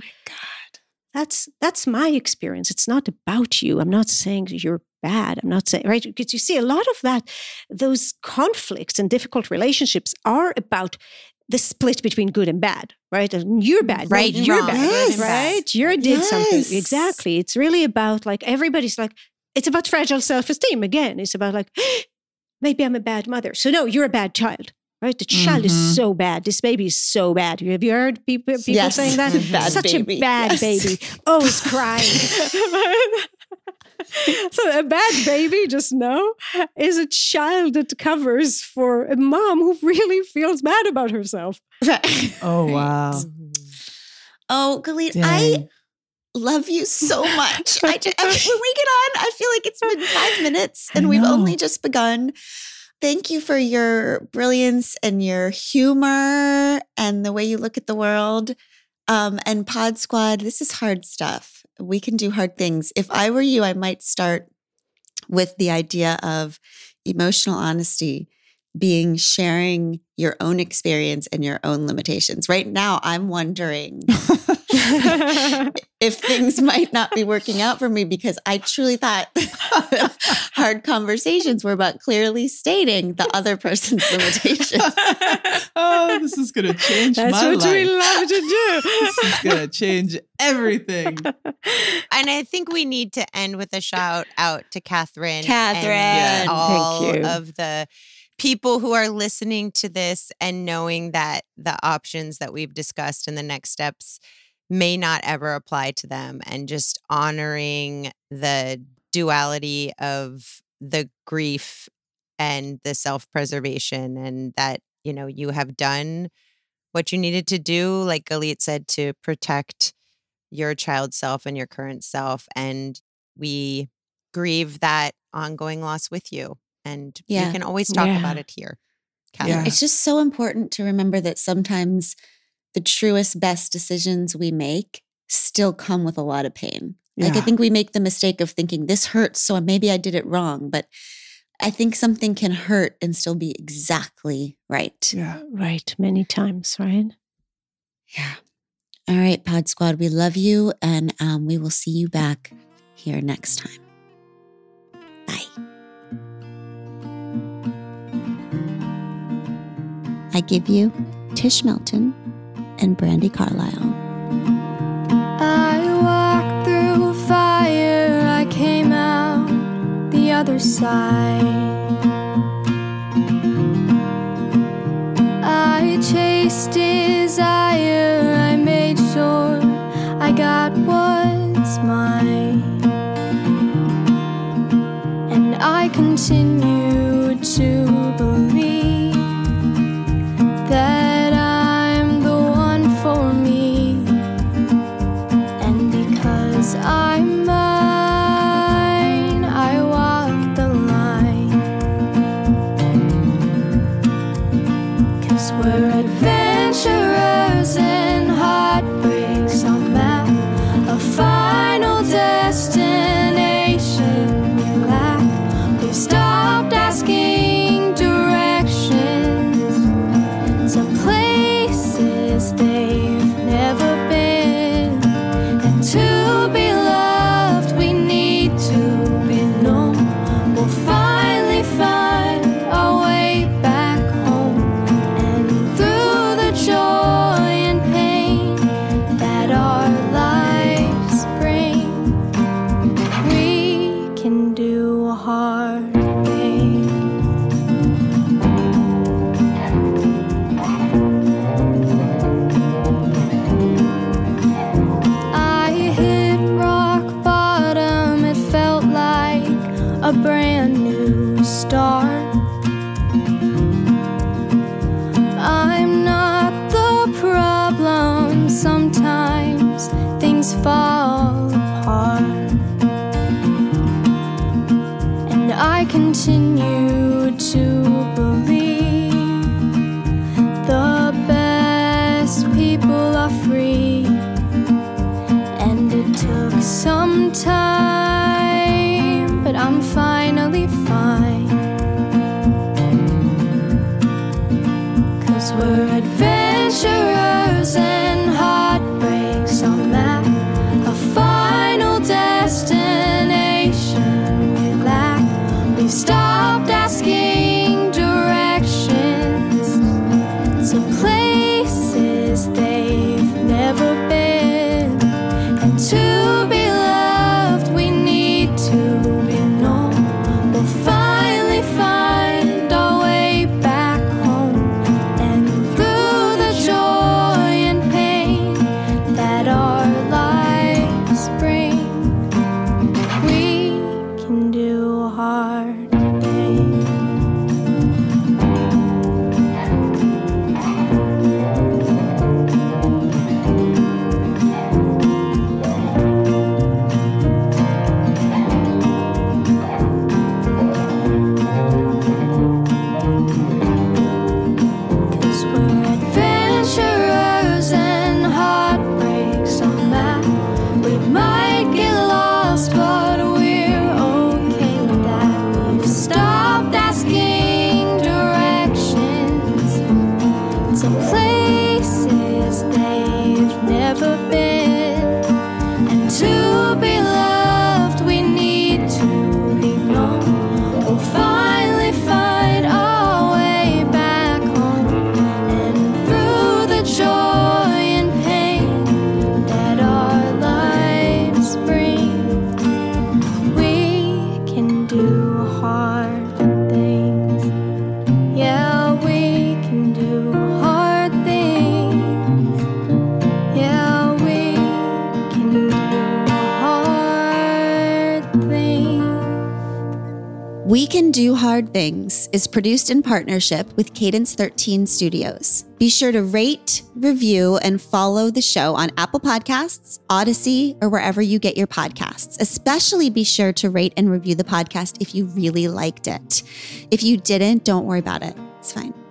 That's my experience. It's not about you. I'm not saying you're bad. I'm not saying, right? Because you see, a lot of those conflicts and difficult relationships are about the split between good and bad, right? And you're bad, right? You're bad, yes. right? You did something. Exactly. It's really about like, everybody's like, it's about fragile self-esteem. Again, it's about like, maybe I'm a bad mother. So no, you're a bad child. Right? The child is so bad. This baby is so bad. Have you heard people saying that? Such a bad baby. Always crying. So a bad baby, just know, is a child that covers for a mom who really feels bad about herself. Oh, wow. Oh, Galit, I love you so much. When we get on, I feel like it's been 5 minutes and we've only just begun. Thank you for your brilliance and your humor and the way you look at the world. And Pod Squad, this is hard stuff. We can do hard things. If I were you, I might start with the idea of emotional honesty being sharing your own experience and your own limitations. Right now, I'm wondering if things might not be working out for me because I truly thought hard conversations were about clearly stating the other person's limitations. Oh, this is going to change my life. That's what we love to do. This is going to change everything. And I think we need to end with a shout out to Catherine. Catherine. And all Thank you. of the people who are listening to this and knowing that the options that we've discussed in the next steps may not ever apply to them, and just honoring the duality of the grief and the self-preservation, and that, you know, you have done what you needed to do, like Galit said, to protect your child self and your current self. And we grieve that ongoing loss with you. And we can always talk about it here. Catherine. It's just so important to remember that sometimes the truest, best decisions we make still come with a lot of pain. Like I think we make the mistake of thinking this hurts, so maybe I did it wrong. But I think something can hurt and still be exactly right. Yeah. Right. Many times, right? Yeah. All right, Pod Squad, we love you. And we will see you back here next time. Bye. I give you Tish Melton and Brandi Carlile. I walked through fire, I came out the other side. I chased deepest desire, I made sure I got what's mine. And I continue to believe that I'm the one for me. And because I'm mine, I walk the line. 'Cause we're adventurers and heartbreaks on map, a final destination we lack. We've stopped asking directions to places they've never been. And to be loved, we need to be known. We'll finally find our way back home. And through the joy and pain that our lives bring, we can do hard things. I hit rock bottom, it felt like a brand new start. I'm not the problem, sometimes things fall apart. And I continue to believe the best people are free. And it took some time, but I'm finally fine. 'Cause we're adventurers and heartbreaks on map, a final destination we lack. We've stopped asking directions to places they've never been. And to be loved, we need to be known. We'll finally find our way back home. And through the joy and pain that our lives bring, we can do hard things. Cause we're adventurers and heartbreaks on map. We might get lost, but we're okay with that. We've stopped asking directions to places they've never been. And to be loved, we need to be known. We'll finally find our way back home. And through the joy and pain that our lives bring, we can do hard things. Yeah, we can do hard things. Yeah, we can do hard things. We Can Do Hard Things is produced in partnership with Cadence 13 Studios. Be sure to rate, review, and follow the show on Apple Podcasts, Odyssey, or wherever you get your podcasts. Especially be sure to rate and review the podcast if you really liked it. If you didn't, don't worry about it. It's fine.